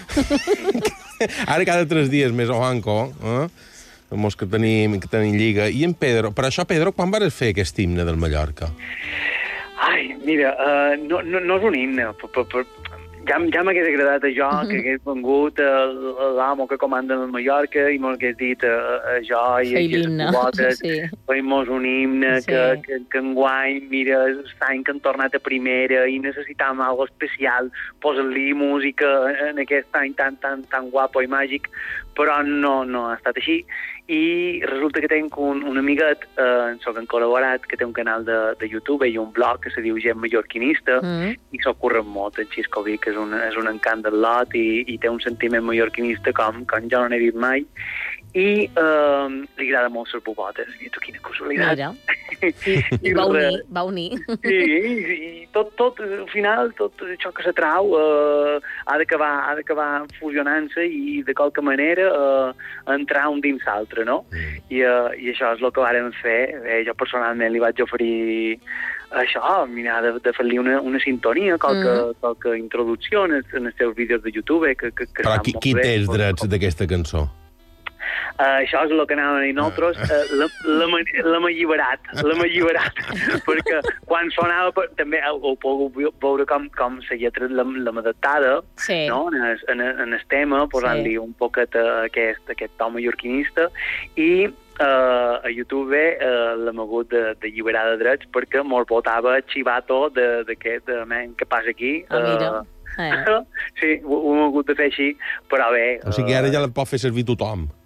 Ara cada tres dies més o manco, eh? Mos que tenim, que tenim lliga. I en Pedro, per això, Pedro, quan vas fer aquest himne del Mallorca? Ai, mira, uh, no, no, no és un himne, per, per, ja, ja m'hagués agradat a jo que hagués vengut l'amo que comanda el Mallorca i m'hagués dit a, a jo i a aquestes botes, sí. Fem-nos un himne sí. que, que, que enguany, mira, l'any que han tornat a primera i necessitàvem alguna especial, posa-li música en aquest any tan, tan, tan guapo i màgic, però no, no ha estat així. I resulta que tenc un, un amiguet, eh, soc en col·laborat, que té un canal de, de YouTube i un blog que se diu Gent Mallorquinista, mm. i s'ho curren molt, en Xisco Vic, que és un, és un encant del lot i, i té un sentiment mallorquinista com, com jo no n'he vist mai. I eh, li agrada molt les bubotes. I tu, quina casualitat. Mira. I, i va unir, va unir. Sí, i, i tot, tot, al final, tot això que s'atrau eh, ha d'acabar ha d'acabar fusionant-se i de qualque manera eh, entrar un dins l'altre, no? Mm. I, eh, I això és el que vàrem fer. Eh, jo personalment li vaig oferir això, mira, de, de fer-li una, una sintonia, qualque, mm. qualque introducció en els, en els seus vídeos de YouTube. Que, que, que Però qui, qui té els drets d'aquesta cançó? Uh, això és el que anàvem a dir nosaltres, uh, l'hem alliberat, l'hem alliberat, perquè quan sonava, també ho puc veure com, com la lletra l'hem adaptada, sí. No? en, el, en, el, en el tema, posant-li sí. Un poquet aquest, aquest to mallorquinista, i uh, a YouTube uh, l'hem hagut d'alliberar de, de drets perquè mos votava xivato d'aquest, men, què passa aquí? Ah, mira. Uh, eh. Sí, ho, ho hem hagut de fer així, però bé... O sigui, ara ja la pot fer servir tothom.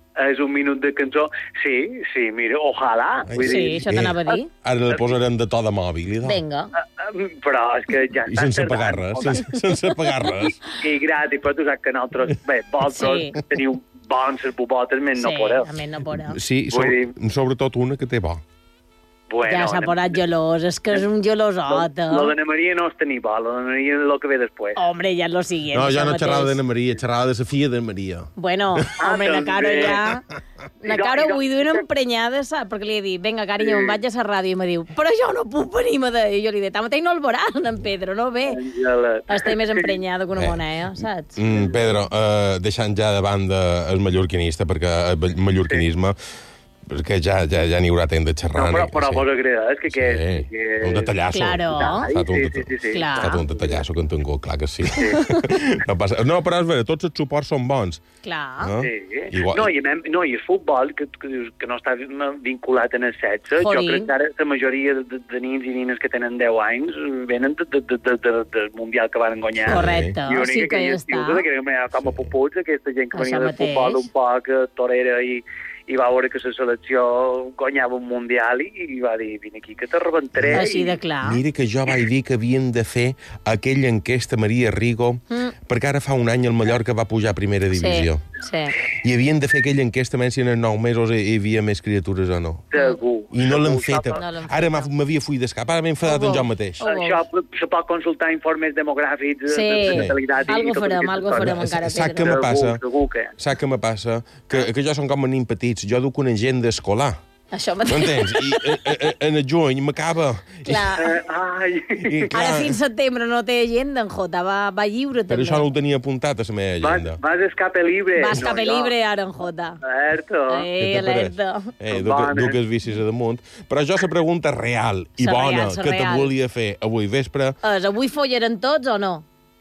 és un minut de cançó. Sí, sí, mira, ojalà. Vull sí, dir... això t'anava a dir. Ara la posarem de to de mòbil. I Vinga. Però és que ja I sense pagar res, sense, sense pagar res. I gratis, però tu saps que nosaltres, bé, vosaltres sí. teniu bons les bobotes, més sí, no podeu. Sí, més no podeu. Sí, sobre, sobretot una que té bo. Bueno, ja s'ha posat gelós, és que és un gelosot. Lo de Ana Maria no és tenir bo, lo de Ana Maria és el que ve després. Hombre, ja és lo siguiente. No, jo no xerrava d'Ana Maria, xerrava de la filla d'Ana Maria. Bueno, hombre, la Caro ja... La Caro avui d'una emprenyada, saps? Perquè li he dit, vinga, carinyo, me'n vaig a la ràdio, i em diu, però jo no puc venir-me de... I jo li he dit, tanmateix no el veuràs, en Pedro, no ve. Estic més emprenyada que una moneda, saps? Mm, Pedro, uh, deixant ja de banda el mallorquinista, perquè el mallorquinisme... perquè ja ja, ja n'hi haurà temps de xerrar. No, però, però sí. Vos agrada, és que... Sí, que, que... un detallasso. Claro. Ha estat un, sí, sí, sí. Ha estat un detallasso que en tinc, clar que sí. sí. no, passa... no, però és vera, tots els suports són bons. Clar. No? Sí. Igual... No, i, no, i el futbol, que, que, que no està vinculat en el sexe, Jorin. Jo crec que ara la majoria de, de nins i nines que tenen deu anys venen del de, de, de, de, de Mundial que van guanyar. Correcte, I sí que ja està. Que, com a puputs, aquesta gent que venia del futbol un poc torera i... i va veure que la selecció guanyava un mundial i, i va dir, vine aquí que te rebentaré. Així de clar. Mira que jo vaig dir que havien de fer aquella enquesta Maria Rigo, mm. perquè ara fa un any el Mallorca va pujar a primera divisió. Sí, sí. I havien de fer aquella enquesta menys si en els nou mesos hi havia més criatures o no. Segur. I no l'han fet. No ara m'havia fuit d'escap, ara m'he enfadat en jo mateix. Oh, Això se pot consultar informes demogràfics sí. de natalitat. Algo farem, algo farem encara, Pedro. Saps què me passa? Saps què me passa? Que, que jo som com a nin petits. Jo duc una agenda escolar. Això mateix. M'entens? I a, a, en el juny m'acaba. Clar. Ai. I, clar. Ara fins setembre no té agenda, en Jota. Va, va lliure, també. Per això no ho tenia apuntat a la meva agenda. Vas, vas escape libre. Va escape no, libre, ara, en Jota. Alerta. Eh, alerta. Eh, duc, duc els vicis a damunt. Però jo la pregunta real i sa bona real, que te volia fer avui vespre... És, avui follaran tots o no?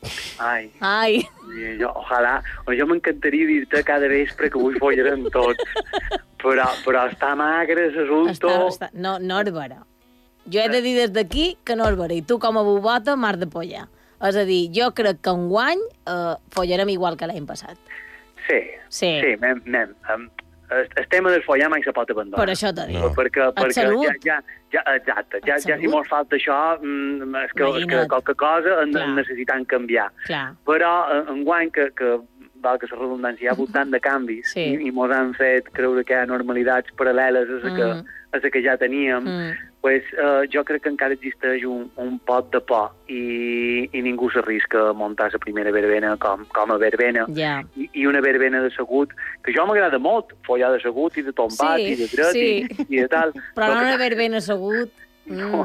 Ai. Ai. Jo, ojalà, o jo m'encantaria dir-te cada vespre que avui follaran tots. Però, però està magre, s'asulto... Està, està... No, no és vera. Jo he de dir des d'aquí que no és vera. I tu, com a bobota, m'has de pollar. És a dir, jo crec que enguany eh, follarem igual que l'any passat. Sí. Sí. Sí, mem, mem. Um, el, el tema del follar mai se pot abandonar. Per això t'ho dic. No. Perquè, perquè salut. ja, ja, ja, exacte. Ja, ja si mos falta això, mm, és, que, és que qualque cosa en, necessitem canviar. Clar. Però enguany que, que val que la redundància hi ha hagut tant de canvis sí. i, i mos han fet creure que hi ha normalitats paral·leles a la que, mm. que ja teníem, mm. pues, uh, jo crec que encara existeix un, un pot de por i, i ningú s'arrisca a muntar la primera verbena com, com a verbena. Yeah. I, I una verbena de segut, que jo m'agrada molt, follar de segut i de tombat sí, i de dret sí. i, i de tal. Però no una verbena segut... Mm. No.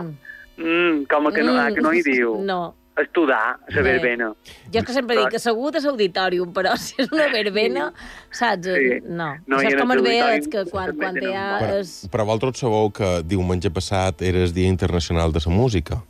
Mm, com que no, mm. que no hi diu. No. Estudar, la verbena. Jo és que sempre dic que assegut és auditorium, però si és una verbena, saps? Sí. No. no. Això és com els veets, que quan, quan hi ha... Però, és... però vosaltres sabeu que diumenge passat era el Dia Internacional de la Música.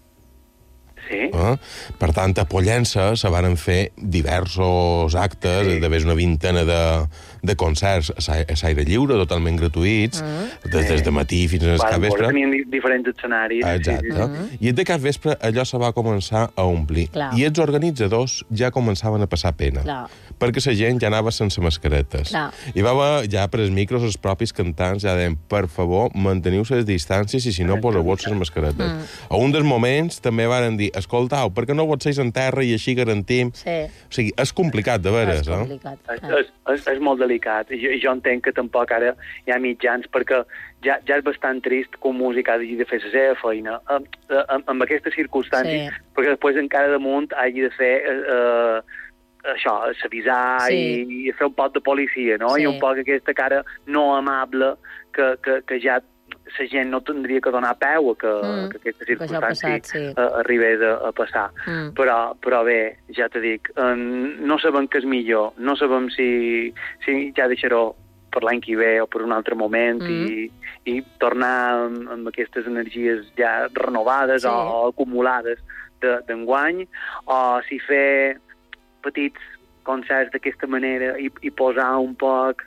Sí. Eh? Per tant, a Pollença se van fer diversos actes, sí. d'haver una vintena de, de concerts a l'aire lliure, totalment gratuïts, mm. des, des de matí fins a cap vespre. Tenien diferents escenaris. Exacte. Sí, sí. I de cap vespre allò se va començar a omplir. Clar. I els organitzadors ja començaven a passar pena. Clar. Perquè la gent ja anava sense mascaretes. Clar. I va haver ja per els micros els propis cantants ja deien, per favor, manteniu les distàncies i si no, poseu-vos les mascaretes. Mm. A un dels moments també varen dir, escoltau, per què no vos seis en terra i així garantim... Sí. O sigui, és complicat, de veres, és complicat. eh? És, és, és, és molt delicat. Jo, jo entenc que tampoc ara hi ha mitjans, perquè ja, ja és bastant trist que un músic hagi de fer la seva feina amb, amb, amb aquestes circumstàncies, sí. perquè després encara damunt hagi de fer... Eh, això, s'avisar sí. i, i fer un poc de policia, no? Sí. I un poc aquesta cara no amable que, que, que ja la gent no tindria que donar peu a que, mm. que aquesta circumstància passat, sí. uh, arribés a, a passar. Mm. Però, però bé, ja t'ho dic, uh, no sabem què és millor, no sabem si, si ja deixarò per l'any que ve o per un altre moment mm. i, i tornar amb, amb aquestes energies ja renovades sí. o, o acumulades d'enguany, o si fer petits concerts d'aquesta manera i, i posar un poc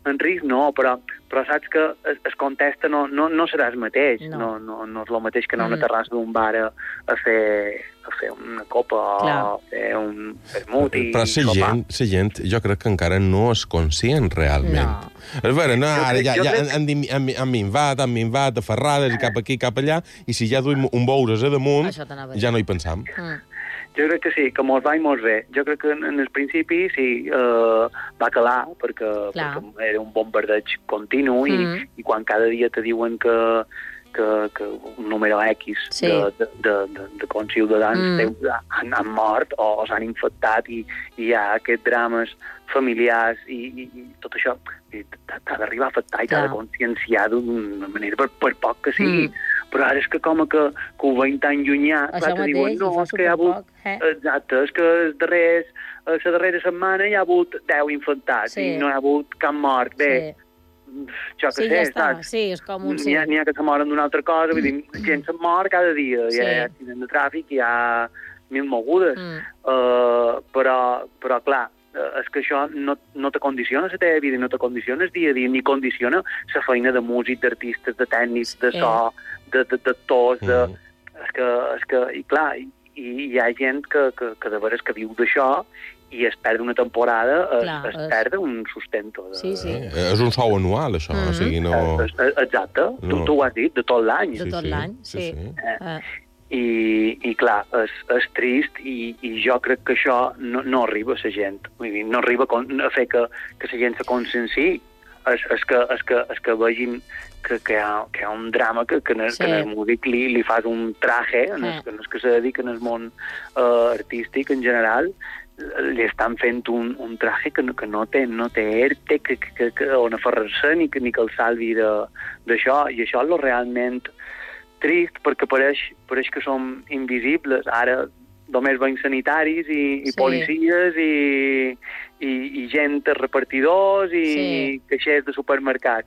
en risc no, però, però saps que es, es contesta no, no, no serà el mateix. No, no, no, no és el mateix que anar a una terrassa d'un bar a, a, fer, a fer una copa Clar. o a fer un vermut i Però la gent, la gent, jo crec que encara no és conscient realment. No. És vera, no, ara ja, ja han, han, han, han minvat, han minvat, a ferrades, i cap aquí, cap allà, i si ja duim un boures a damunt, ja no hi pensam. Mm. Jo crec que sí, que mos va i mos ve. Jo crec que en el principi sí, eh, va calar, perquè, perquè era un bombardeig continu mm. i, i quan cada dia te diuen que, que, que un número X sí. de, de, de, de, de conciutadans mm. han, han mort o s'han infectat i, i hi ha aquests drames familiars i, i, i tot això t'ha d'arribar a afectar i t'ha de conscienciar d'una manera, per, per poc que sigui. Mm. Però ara és que com que, que ho veiem tan llunyà, clar, te diuen, no, és que hi ha hagut... Eh? Exacte, és que els darrers, la darrera setmana hi ha hagut deu infectats sí. i no hi ha hagut cap mort. Bé, sí. jo que sí, sé, ja saps? Sí, és com un... N'hi ha, ha que se moren d'una altra cosa, vull dir, gent se mor cada dia, sí. hi ha accident de tràfic, hi ha mil mogudes, mm. uh, però, però clar, és que això no, no te condiciona la teva vida, no te condiciona el dia a dia, ni condiciona la feina de músic, d'artistes, de tècnics, de so, de, de, de tos, de... Mm. És que, és que, i clar, i, i hi ha gent que, que, que de veres que viu d'això i es perd una temporada, clar, es, es, es perd un sustento. De... Sí, sí. Eh, és un sou anual, això, mm-hmm. o sigui, no... Es, es, exacte, no. tu, tu ho has dit, de tot l'any. De tot sí, l'any, sí. sí. sí. Eh. Uh. I, i clar, és, és trist i, i jo crec que això no, no arriba a la gent. Vull dir, no arriba a fer que, que la gent se conscienciï. És, és, que, és, que, és que vegin que, que, hi ha, que hi ha un drama, que, que, en, sí. que en el músic li, li fas un traje, en el, en el que se dedica en el món uh, artístic en general, li estan fent un, un traje que no, que no té, no té erte, que, que, que, on aferrar-se ni, ni que el salvi d'això. I això és lo realment trist, perquè pareix, pareix que som invisibles. Ara només veiem sanitaris i, i sí. policies i, i, i gent repartidors i sí. caixers de supermercats.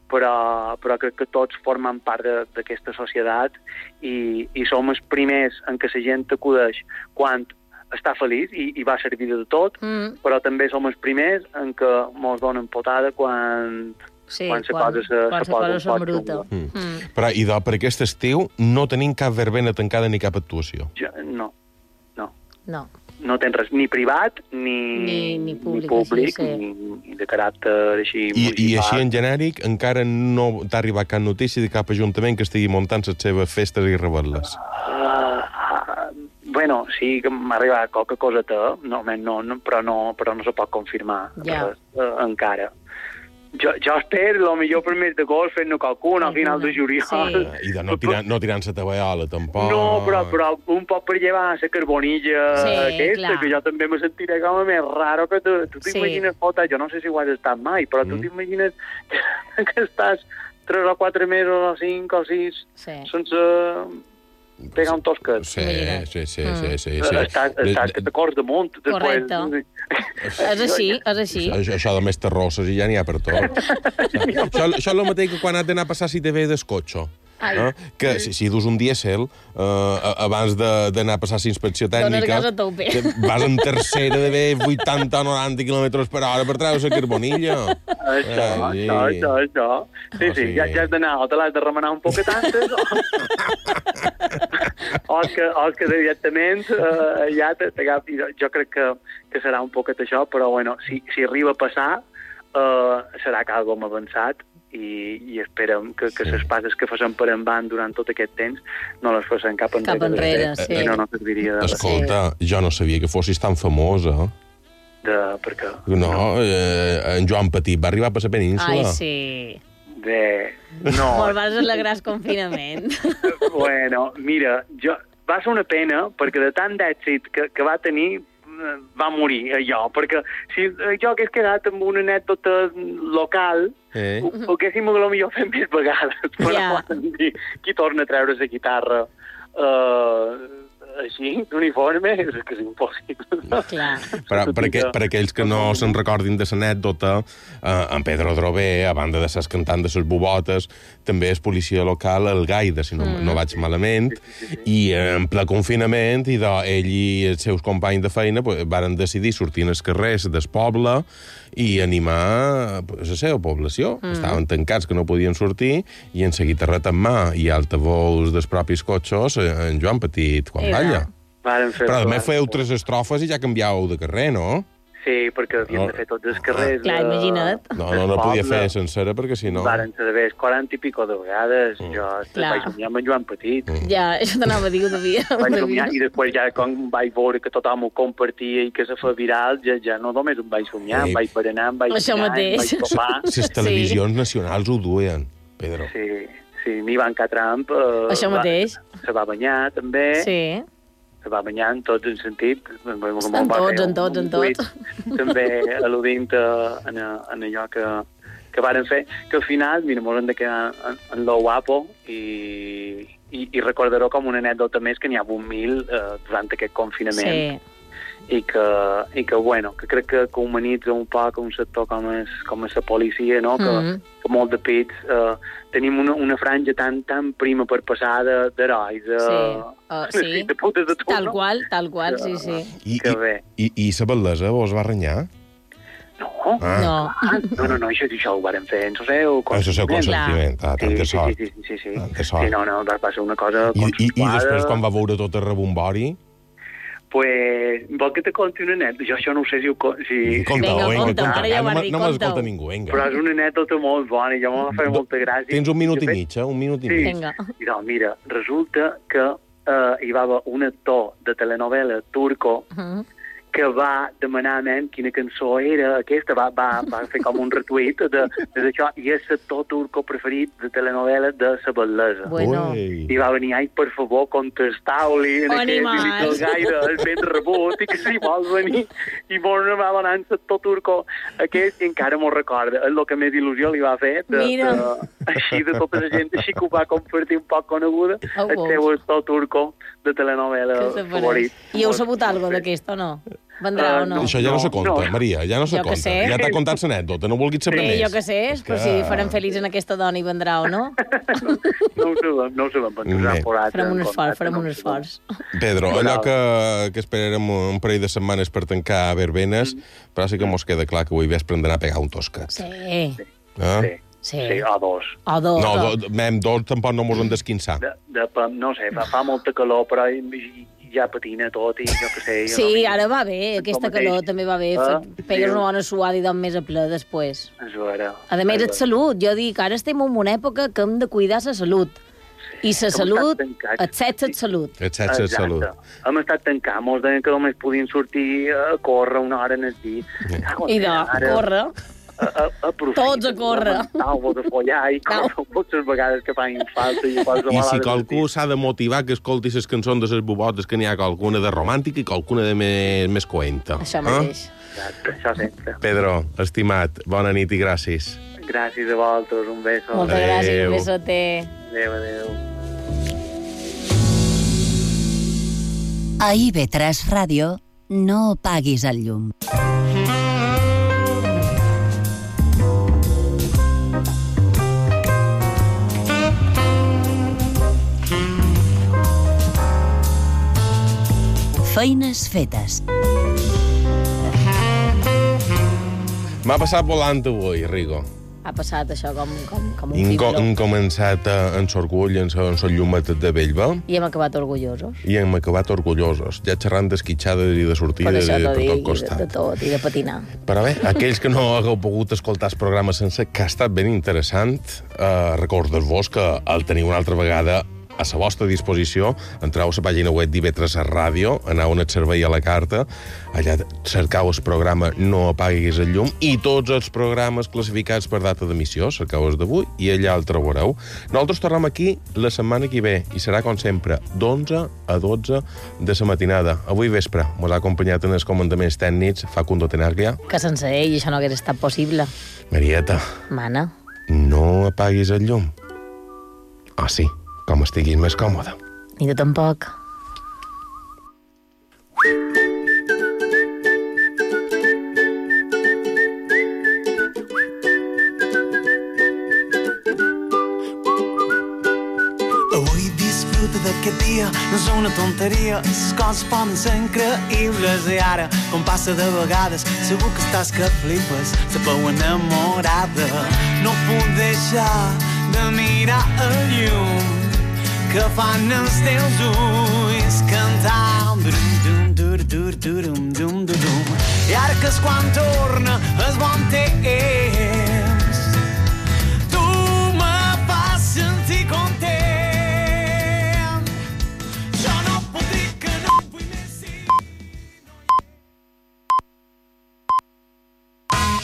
Però, però crec que tots formem part d'aquesta societat i, i som els primers en què la gent acudeix quan està feliç i, i va servir de tot, mm. però també som els primers en què mos donen potada quan... Sí, quan se quan, posa, quan se posa, posa bruta. Mm. Mm. Però, idò, per aquest estiu no tenim cap verbena tancada ni cap actuació? Jo, no, no. No. No tens res, ni privat, ni, ni, ni públic, ni, públic sí, sí. ni, ni de caràcter així I, I així en genèric encara no t'ha arribat cap notícia de cap ajuntament que estigui muntant les seves festes i rebel·les? Uh, uh, bueno, sí que m'ha arribat qualque coseta, no, no, no, però, no, però no se pot confirmar ja. res, uh, encara. Jo, jo espero, el millor per mes d'agost fent-ne qualcuna a final de juliol. Sí. I de no tirant, no tirant la tabaiola, tampoc. No, però, però un poc per llevar la carbonilla sí, aquesta, clar. que jo també me sentiré com a més raro que tu. Tu t'imagines, sí. Fota, jo no sé si ho has estat mai, però mm. tu t'imagines que estàs tres o quatre mesos o cinc o sis sí. sense... pegar un tosquet. Sí, sí, sí, mm. sí, sí, sí. Estàs, estàs que t'acords damunt. Correcte. És així, és així. Això, això de més terrosses i ja n'hi ha per tot. això, això és el mateix que quan has d'anar a passar si te ve d'escotxo. Eh? Que si, si dus un dièsel, eh, abans d'anar a passar la inspecció tècnica, vas en tercera de bé vuitanta o noranta quilòmetres per hora per treure la carbonilla. Això, eh, això, això, això. Sí, sí, ja, ja has d'anar, o te l'has de remenar un poquet antes, o... o és que, o és que directament eh, ja t'agafi. Jo crec que, que serà un poquet això, però bueno, si, si arriba a passar, eh, serà que alguna cosa avançat, i, i esperem que, que sí. les passes que facem per en van durant tot aquest temps no les facem cap enrere. Cap enrere, sí. Si no, no serviria de... Escolta, sí. jo no sabia que fossis tan famosa. De... Per què? No, eh, en Joan Petit va arribar per la península. Ai, sí. Bé, no. Molt vas alegrar el confinament. Bueno, mira, jo... va ser una pena, perquè de tant d'èxit que, que va tenir, va morir allò, perquè si jo hagués quedat amb una anècdota local, eh. ho, ho haguéssim potser fet més vegades, però yeah. no, qui torna a treure la guitarra uh, així, d'uniforme, és que és impossible. Clar. Per, per, aqu per aquells que no se'n recordin de l'anècdota, eh, en Pedro Drové, a banda de ses cantant de ses bubotes, també és policia local al Gaida, si no, mm. no vaig malament, i en ple confinament, i de, ell i els seus companys de feina pues, varen decidir sortir als carrers del poble i animar pues, la seva població. Mm. Estaven tancats, que no podien sortir, i en seguit a en mà i altavols dels propis cotxos, en Joan Petit, quan balla. Però també feu tres estrofes i ja canviàveu de carrer, no? Sí, perquè havíem de fer tots els carrers. Clar, imagina't. No, no, no podia fer sencera, perquè si no... Varen ser d'haver quaranta i pico de vegades. Jo vaig somiar amb en Joan Petit. Ja, això t'anava a dir, ho devia. Vaig somiar, i després ja, quan vaig veure que tothom ho compartia i que se fa viral, ja, ja no només em vaig somiar, em vaig berenar, em vaig dinar, em vaig topar. Les televisions nacionals ho duien, Pedro. Sí, sí, Ivanka Trump... Això mateix. Se va banyar, també. Sí. Se va banyar en tots els sentits. En tots, en tots, en tots. També al·ludint en, en allò que, que varen fer, que al final, mira, mos hem de quedar en, en lo guapo i, i, i recordaré com una anècdota més que n'hi ha un mil eh, durant aquest confinament. Sí. I que, i que, bueno, que crec que, que humanitza un poc un sector com és, com és la policia, no? Que, mm-hmm. que molt de pits eh, tenim una, una franja tan, tan prima per passar d'herois, de, sí. Uh, sí. de putes de tot, tal no? qual, tal qual, sí, sí. I, i, i, i sa bellesa vos va renyar? No, ah. no. no, no, no, això, això ho varen fer en el seu consentiment. En el seu consentiment, ah, tanta sí, sort. Sí, sí, sí, sí. Tanta sort. Sí, no, no, va ser una cosa I, i, I consensuada. després, quan va veure tot el rebombori... Pues, vol que te conti una anècdota? Jo això no ho sé si ho... Si, conta, si... venga, conta. Ara ja no dir, no me l'escolta ningú, venga. Però és una anècdota molt bona i ja m'ha fet molta gràcia. Tens un minut i mig, eh? Un minut i mig. Vinga. I no, mira, resulta que uh, hi va haver un actor de telenovela turco uh-huh. que va demanar a ment quina cançó era aquesta, va, va, va fer com un retuit de, de això, i és l'actor turco preferit de telenovela de sa bellesa. Bueno. I va venir, ai, per favor, contestau-li en aquest gaire, el ben rebut, i que si vols venir, i mos va donar en l'actor turco aquest, i encara m'ho recorda, és el que més il·lusió li va fer, de, de, així de tota la gent, així que ho va compartir un poc coneguda, oh, el seu actor turco de telenovela favorit. I heu sabut alguna cosa d'aquesta o no? Vendrà uh, o no? Això ja no, no se conta, no. Maria, ja no se jo conta. Ja t'ha contat l'anècdota, no vulguis saber sí, més. Jo que sé, és però que... si farem feliç en aquesta dona i vendrà o no. no ho sabem, no ho sabem. Farem un esforç, farem un esforç. Pedro, allò que, que esperarem un parell de setmanes per tancar a verbenes, mm. però sí que mos queda clar que avui vespre hem d'anar a pegar un toscat. Sí. Sí. Ah? sí. Sí. sí, o dos. O dos. No, do, mem, dos tampoc no mos hem d'esquinçar. De, de, no sé, fa, fa molta calor, però ja patina tot i jo que sé... Jo sí, no, ara va bé, aquesta calor també va bé. Ah, pegues sí. una bona suada i dorm més a ple després. És vera. A més, és salut. Jo dic, ara estem en una època que hem de cuidar la salut. I la salut, et sets et salut. Et sets et salut. Hem estat tancats, molts deien que només podien sortir a córrer una hora en el dia. I de, córrer... A, a, a tots a córrer. Tau de follar i córrer moltes vegades que fan falta. I, I si qualcú s'ha de motivar que escolti les cançons de les bubotes, que n'hi ha qualcuna de romàntica i qualcuna de més, més coenta. Això mateix. Eh? Exacte, això sempre. Pedro, estimat, bona nit i gràcies. Gràcies a vosaltres, un beso. Moltes adeu. Gràcies, un besote. Adéu, adéu. A I V tres Ràdio, no apaguis el llum. Feines fetes. M'ha passat volant avui, Rigo. Ha passat això com, com, com un Hem, fibló. hem començat en l'orgull, en la llumet de Bellva. I hem acabat orgullosos. I hem acabat orgullosos, ja xerrant d'esquitxades i de sortides i per tot costat. De tot, i de patinar. Però bé, aquells que no hagueu pogut escoltar el programa sense, que ha estat ben interessant, eh, recordeu-vos que el teniu una altra vegada a la vostra disposició. Entreu a la pàgina web d'I V tres Ràdio, aneu en el servei a la carta, allà cercau el programa No apaguis el llum i tots els programes classificats per data d'emissió, cercau els d'avui i allà el trobareu. Nosaltres tornem aquí la setmana que ve i serà, com sempre, d'onze a dotze de la matinada. Avui vespre mos ha acompanyat en els comandaments tècnics Facundo Tenaglia. Que sense ell això no hagués estat possible. Marieta. Mana. No apaguis el llum. Ah, sí. Com estiguis més còmode. Ni tu tampoc. dia no és una tonteria, les coses poden ser increïbles. I ara, com passa de vegades, segur que estàs que flipes, la peu enamorada. No puc deixar de mirar el llum que fan els teus ulls cantant. I ara que és quan torna a